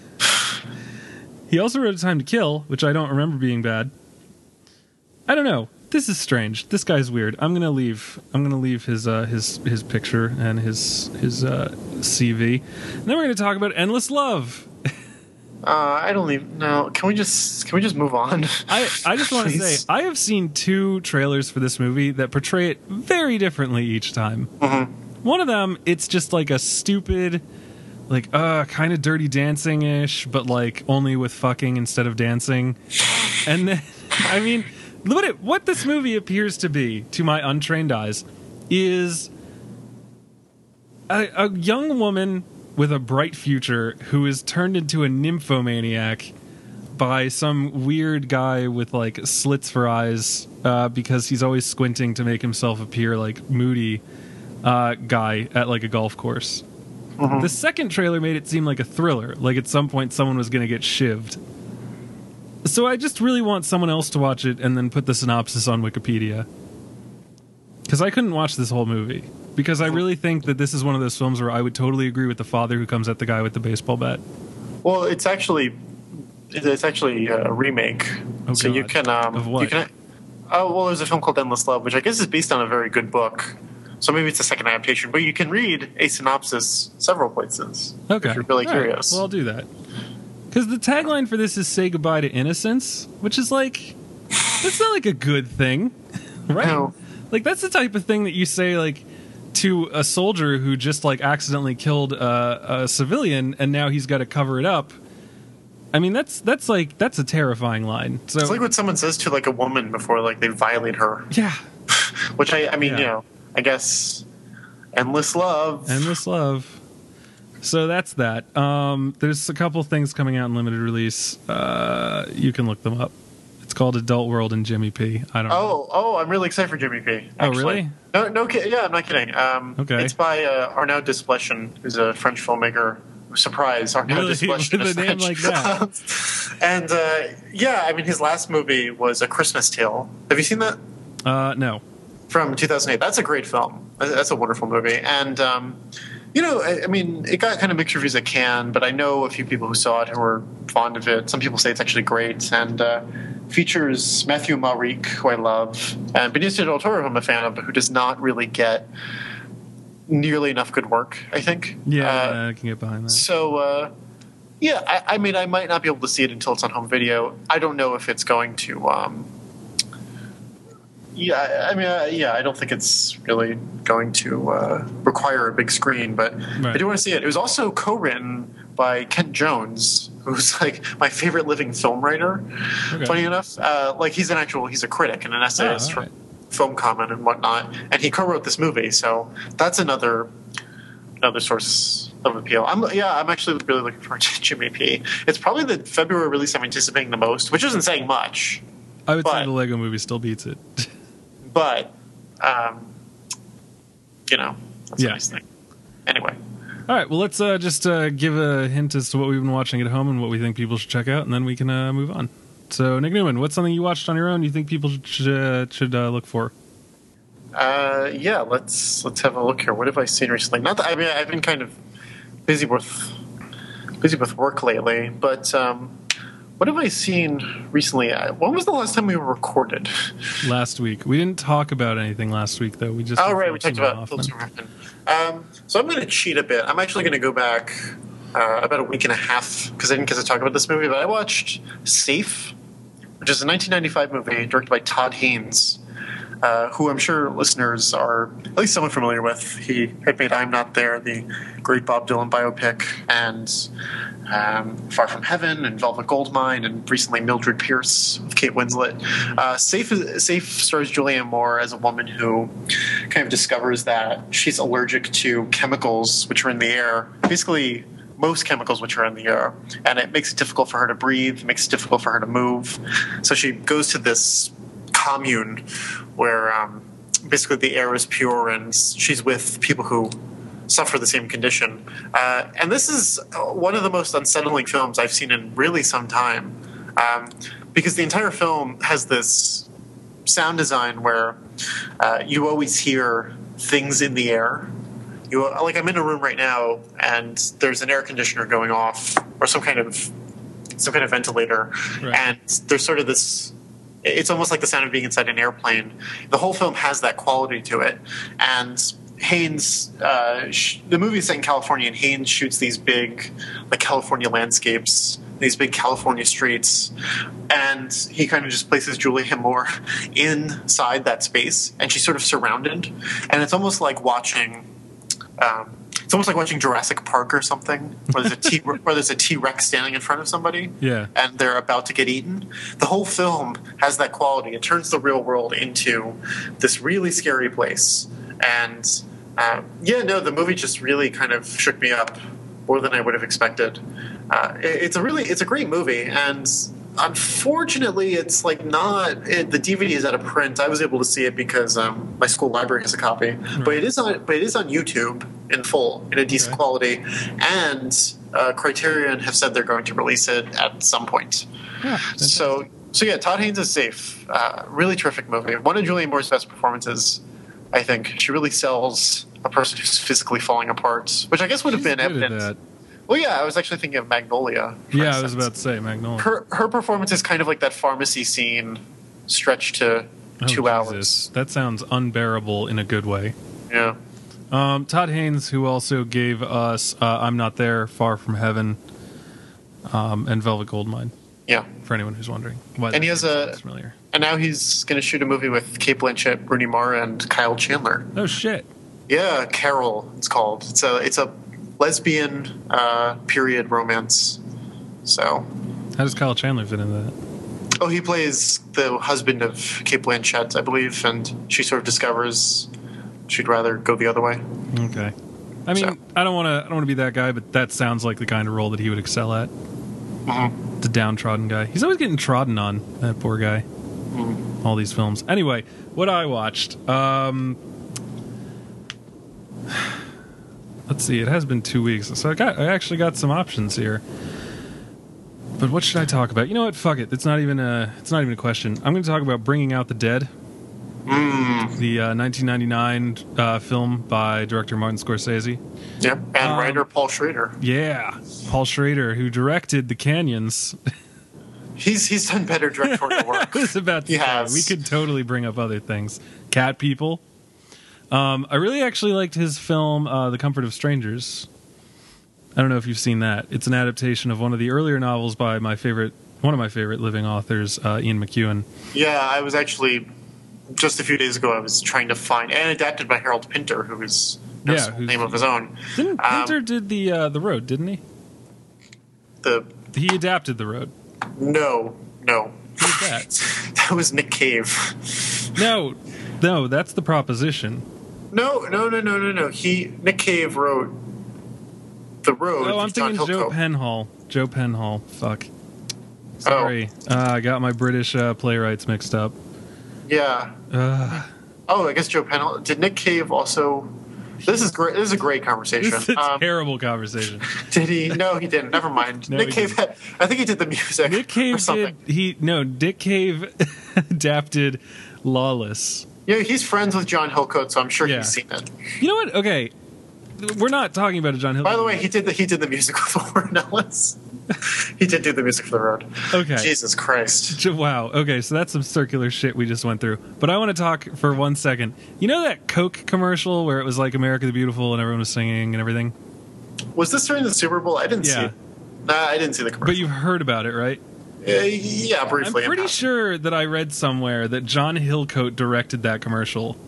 He also wrote A Time to Kill, which I don't remember being bad. I don't know. This is strange. This guy's weird. I'm gonna leave. I'm gonna leave his uh, his his picture and his his uh, C V. And then we're gonna talk about Endless Love. Uh, I don't even know. Can we just can we just move on? I I just want to Please. say I have seen two trailers for this movie that portray it very differently each time. Mhm. One of them, it's just like a stupid, like uh, kind of Dirty Dancing ish, but like only with fucking instead of dancing. And then, I mean. What, it, what this movie appears to be, to my untrained eyes, is a, a young woman with a bright future who is turned into a nymphomaniac by some weird guy with like slits for eyes uh, because he's always squinting to make himself appear like moody uh, guy at like a golf course. Mhm. The second trailer made it seem like a thriller, like at some point someone was going to get shivved. So I just really want someone else to watch it and then put the synopsis on Wikipedia. Because I couldn't watch this whole movie. Because I really think that this is one of those films where I would totally agree with the father who comes at the guy with the baseball bat. Well, it's actually it's actually a remake. Oh, so you God. can um, Of what? you can. Oh well, there's a film called Endless Love, which I guess is based on a very good book. So maybe it's a second adaptation, but you can read a synopsis several places Okay. if you're really All right. curious. Well, I'll do that. Because the tagline for this is "Say goodbye to innocence," which is like, that's not like a good thing, right? No. Like that's the type of thing that you say like to a soldier who just like accidentally killed uh, a civilian and now he's got to cover it up. I mean, that's that's like that's a terrifying line. So It's like what someone says to like a woman before like they violate her, yeah, which I I mean Yeah. you know I guess endless love. endless love. So that's that. Um, there's a couple things coming out in limited release. Uh, you can look them up. It's called Adult World and Jimmy P. I don't know. Oh, oh! I'm really excited for Jimmy P. Oh, Actually. really? No, no, ki- yeah, I'm not kidding. Um, Okay. It's by uh, Arnaud Desplechin, who's a French filmmaker. Surprise, Arnaud Really? Desplechin With is a name French. like that? And uh, yeah, I mean, his last movie was A Christmas Tale. Have you seen that? Uh, no. From two thousand eight. That's a great film. That's a wonderful movie. And um, you know, I, I mean, it got kind of mixed reviews at Cannes, but I know a few people who saw it who were fond of it. Some people say it's actually great, and uh, features Matthew Malrique, who I love, and Benicio del Toro, who I'm a fan of, but who does not really get nearly enough good work, I think. Yeah, Uh, I can get behind that. so, uh, yeah, I, I mean, I might not be able to see it until it's on home video. I don't know if it's going to. Um, yeah, I mean, uh, yeah, I don't think it's really going to uh, require a big screen, but Right. I do want to see it. It was also co-written by Kent Jones, who's like my favorite living film writer. Okay. Funny enough, uh, like he's an actual, he's a critic and an essayist Oh, for alright. film comment and whatnot, and he co-wrote this movie. So that's another another source of appeal. I'm yeah, I'm actually really looking forward to Jimmy P. It's probably the February release I'm anticipating the most, which isn't saying much, I would say but- the Lego Movie still beats it. but um, you know, that's Yeah. a nice thing. Anyway, All right, well, let's uh, just uh, give a hint as to what we've been watching at home and what we think people should check out, and then we can uh, move on. So, Nick Newman, what's something you watched on your own you think people should uh, should uh, look for? Uh, yeah, let's let's have a look here. What have I seen recently? Not that I mean, I've been kind of busy with busy with work lately, but um, what have I seen recently? Uh, When was the last time we were recorded? Last week. We didn't talk about anything last week, though. We just Oh, did right, we Philip talked about Seymour Philip Hoffman. Seymour Hoffman. Um, so I'm going to cheat a bit. I'm actually going to go back uh, about a week and a half because I didn't get to talk about this movie, but I watched Safe, which is a nineteen ninety-five movie directed by Todd Haynes, uh, who I'm sure listeners are at least somewhat familiar with. He had made I'm Not There, the great Bob Dylan biopic, and um, Far From Heaven, and Velvet Goldmine, and recently Mildred Pierce with Kate Winslet. Uh, Safe, is, Safe stars Julianne Moore as a woman who kind of discovers that she's allergic to chemicals which are in the air. Basically, most chemicals which are in the air, and it makes it difficult for her to breathe, it makes it difficult for her to move. So she goes to this commune where um, basically the air is pure and she's with people who suffer the same condition. Uh, and this is one of the most unsettling films I've seen in really some time, um, because the entire film has this sound design where uh, you always hear things in the air. You, like I'm in a room right now, and there's an air conditioner going off, or some kind of some kind of ventilator, Right. and there's sort of this. It's almost like the sound of being inside an airplane. The whole film has that quality to it, and Haynes. Uh, sh- the movie is set in California, and Haynes shoots these big, like California landscapes, these big California streets, and he kind of just places Julianne Moore inside that space, and she's sort of surrounded, and it's almost like watching. Um, it's almost like watching Jurassic Park or something, where there's a T where there's a T-Rex standing in front of somebody, Yeah. and they're about to get eaten. The whole film has that quality. It turns the real world into this really scary place. And uh, yeah, no, the movie just really kind of shook me up more than I would have expected. Uh, it, it's a really, it's a great movie, and unfortunately, it's like not it, the D V D is out of print. I was able to see it because um, my school library has a copy, but it is on, but it is on YouTube in full in a decent Okay. quality, and uh, Criterion have said they're going to release it at some point. So, so yeah, Todd Haynes is Safe. Uh, really terrific movie. One of Julianne Moore's best performances, I think. She really sells a person who's physically falling apart, which I guess would have She's been good at evident. that. Well, yeah, I was actually thinking of Magnolia. for Yeah, I was instance. about to say Magnolia. Her her performance is kind of like that pharmacy scene, stretched to Oh, two Jesus. hours. That sounds unbearable in a good way. Yeah. Um, Todd Haynes, who also gave us uh, I'm Not There, Far From Heaven, um, and Velvet Goldmine, Yeah. for anyone who's wondering. Why And that he has name a- sounds familiar. And now he's going to shoot a movie with Kate Blanchett, Rooney Mara, and Kyle Chandler. Oh, shit. Yeah, Carol. It's called. It's a it's a lesbian uh, period romance. So, How does Kyle Chandler fit into that? oh, he plays the husband of Kate Blanchett, I believe, and she sort of discovers she'd rather go the other way. Okay. I mean, So- I don't want to. I don't want to be that guy, but that sounds like the kind of role that he would excel at. Mm-hmm. The downtrodden guy. He's always getting trodden on. That poor guy. Mm-hmm. All these films. Anyway, what I watched. Um, let's see. It has been two weeks, so I got. I actually got some options here. But what should I talk about? You know what? Fuck it. It's not even a. It's not even a question. I'm going to talk about Bringing Out the Dead. The uh, nineteen ninety-nine uh, film by director Martin Scorsese. Yep. And Um, writer Paul Schrader. Yeah, Paul Schrader, who directed The Canyons. He's he's done better directorial work. I was about to He say, has. we could totally bring up other things. Cat People. Um, I really actually liked his film, uh, The Comfort of Strangers. I don't know if you've seen that. It's an adaptation of one of the earlier novels by my favorite, one of my favorite living authors, uh, Ian McEwan. Yeah, I was actually just a few days ago. I was trying to find and adapted by Harold Pinter, who is no Yeah, small who's- name of his own. Didn't Um, Pinter did the uh, the Road, didn't he? The He adapted The Road. no, no, Who's that? that was Nick Cave. No, no, that's The Proposition. No, no, no, no, no, no. He Nick Cave wrote The Road. Oh, I'm with John thinking Joe Hillcoat. Penhall. Joe Penhall. Fuck. Sorry, uh, I got my British uh, playwrights mixed up. Yeah. Uh, Oh, I guess Joe Penhall. Did Nick Cave also This is great. This is a great conversation. This is a Um, terrible conversation. did he? No, he didn't. Never mind. No, Nick he Cave. Had, I think he did the music. Nick or Cave did. something. He no. Dick Cave adapted Lawless. Yeah, he's friends with John Hillcoat, so I'm sure Yeah. he's seen it. You know what? Okay, we're not talking about a John Hill. By the way, he did the he did the music with Warren Ellis. He did do the music for the road. Okay. Jesus Christ. Wow. Okay, so that's some circular shit we just went through. But I want to talk for one second. You know that Coke commercial where it was like America the Beautiful and everyone was singing and everything? Was this during the Super Bowl? I didn't see Yeah. it. Nah, I didn't see the commercial. But you've heard about it, right? Uh, yeah, I'm briefly. pretty not- sure that I read somewhere that John Hillcoat directed that commercial.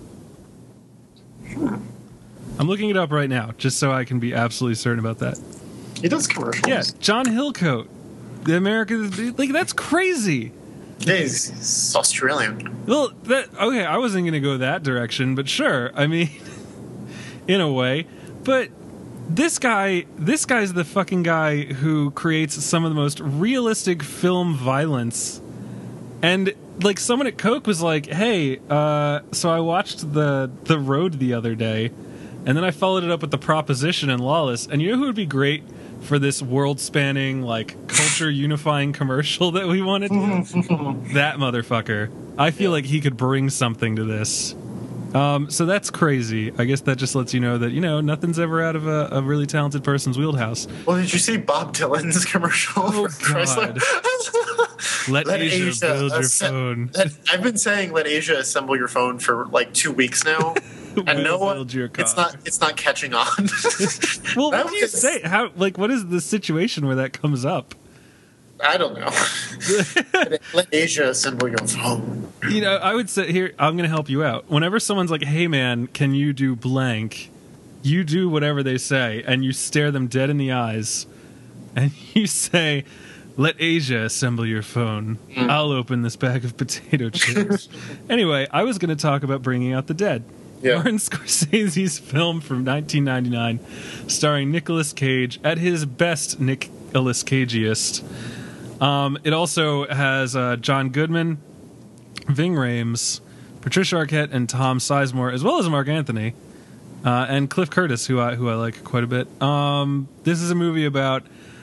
I'm looking it up right now, just so I can be absolutely certain about that. He does commercials. Yeah, John Hillcoat. The American, like, that's crazy. Yeah, he's, he's Australian. Well, that okay. I wasn't going to go that direction, but sure. I mean, in a way, but this guy, this guy's the fucking guy who creates some of the most realistic film violence. And like, someone at Coke was like, "Hey, uh, so I watched the the Road the other day, and then I followed it up with The Proposition and Lawless. And you know who would be great for this world-spanning, like, culture-unifying commercial that we wanted? That motherfucker. I feel like he could bring something to this. Um, so that's crazy. I guess that just lets you know that, you know, nothing's ever out of a, a really talented person's wheelhouse. Well, did you see Bob Dylan's commercial Oh, for Chrysler? Let, Let Asia, Asia build your assemb- phone. Let- I've been saying "Let Asia assemble your phone" for like two weeks now, and no We'll one. build your It's car. not. It's not catching on. Well, That what do you was- say? How, like, what is the situation where that comes up? I don't know. let, let Asia assemble your phone. You know, I would say here, I'm going to help you out. Whenever someone's like, "Hey, man, can you do blank?" You do whatever they say, and you stare them dead in the eyes, and you say, "Let Asia assemble your phone. I'll open this bag of potato chips." Anyway, I was going to talk about Bringing Out the Dead. Yeah. Martin Scorsese's film from nineteen ninety-nine, starring Nicolas Cage at his best Nicolas Cageiest. Um, it also has uh, John Goodman, Ving Rhames, Patricia Arquette, and Tom Sizemore, as well as Mark Anthony, uh, and Cliff Curtis, who I who I like quite a bit. Um, this is a movie about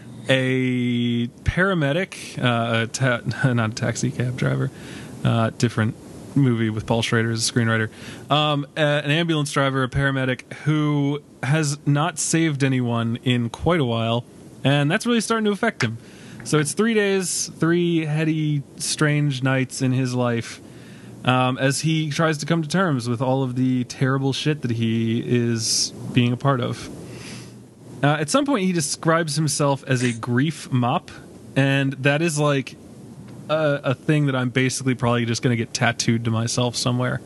a paramedic, uh, a ta- not a taxi cab driver, uh, different movie with Paul Schrader as a screenwriter. Um, a- an ambulance driver, a paramedic who has not saved anyone in quite a while, and that's really starting to affect him. So it's three days, three heady, strange nights in his life um, as he tries to come to terms with all of the terrible shit that he is being a part of. Uh, at some point, he describes himself as a grief mop, and that is like a, a thing that I'm basically probably just going to get tattooed to myself somewhere.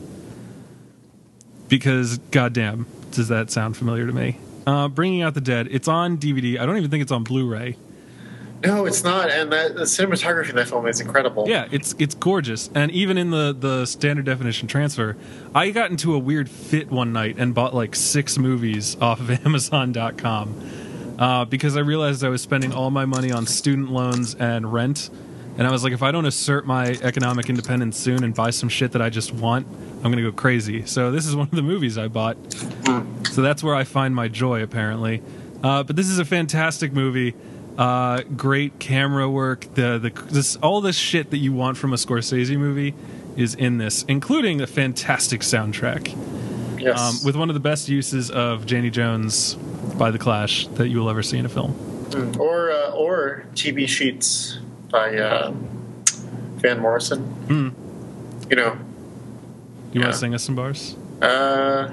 Because, goddamn, does that sound familiar to me? Uh, Bringing Out the Dead. It's on D V D. I don't even think it's on Blu-ray. No, it's not. And that, the cinematography in that film is incredible. Yeah, it's it's gorgeous, and even in the the standard definition transfer, I got into a weird fit one night and bought like six movies off of Amazon dot com uh, because I realized I was spending all my money on student loans and rent, and I was like, if I don't assert my economic independence soon and buy some shit that I just want, I'm gonna go crazy. So this is one of the movies I bought. So that's where I find my joy, apparently. Uh, but this is a fantastic movie. Uh, great camera work. The the this all this shit that you want from a Scorsese movie is in this, including a fantastic soundtrack. Yes. Um, with one of the best uses of Janie Jones by The Clash that you will ever see in a film. Mm. Or uh, or T V Sheets by uh, Van Morrison. Mm. You know. You Yeah. want to sing us some bars? Uh,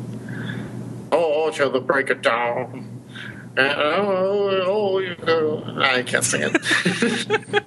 oh, oh, till the break it down. Uh, oh, oh, you go. I can't sing it.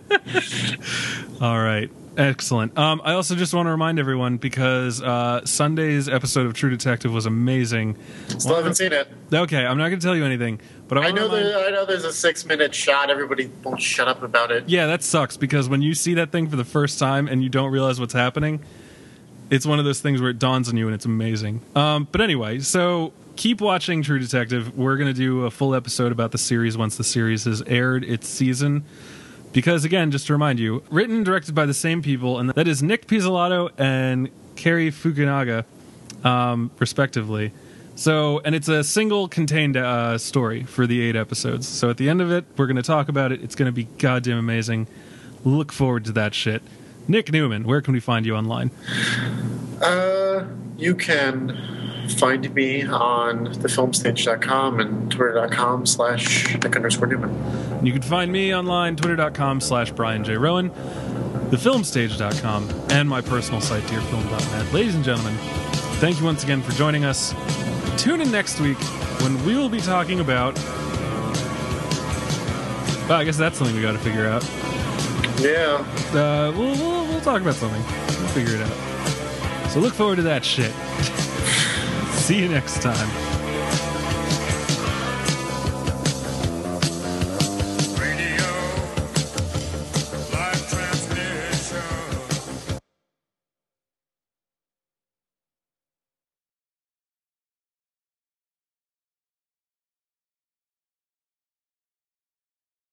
All right. Excellent. Um, I also just want to remind everyone, because uh, Sunday's episode of True Detective was amazing. Still haven't seen it. Okay, I'm not going to tell you anything, but I, I wanna know remind- that I know there's a six minute shot. Everybody won't shut up about it. Yeah, that sucks, because when you see that thing for the first time and you don't realize what's happening, it's one of those things where it dawns on you and it's amazing. Um, but anyway, so keep watching True Detective. We're going to do a full episode about the series once the series has aired its season. Because, again, just to remind you, written and directed by the same people, and that is Nick Pizzolatto and Cary Fukunaga, um, respectively. So, and it's a single contained uh, story for the eight episodes. So at the end of it, we're going to talk about it. It's going to be goddamn amazing. Look forward to that shit. Nick Newman, where can we find you online? Uh, you can find me on the film stage dot com and twitter.com slash Nick underscore Newman. You can find me online, twitter.com slash Brian J. Rowan, the film stage dot com, and my personal site, dear film dot net. Ladies and gentlemen, thank you once again for joining us. Tune in next week when we will be talking about... Well, I guess that's something we got to figure out. Yeah. Uh, we'll, we'll, we'll talk about something. We'll figure it out. So look forward to that shit. See you next time.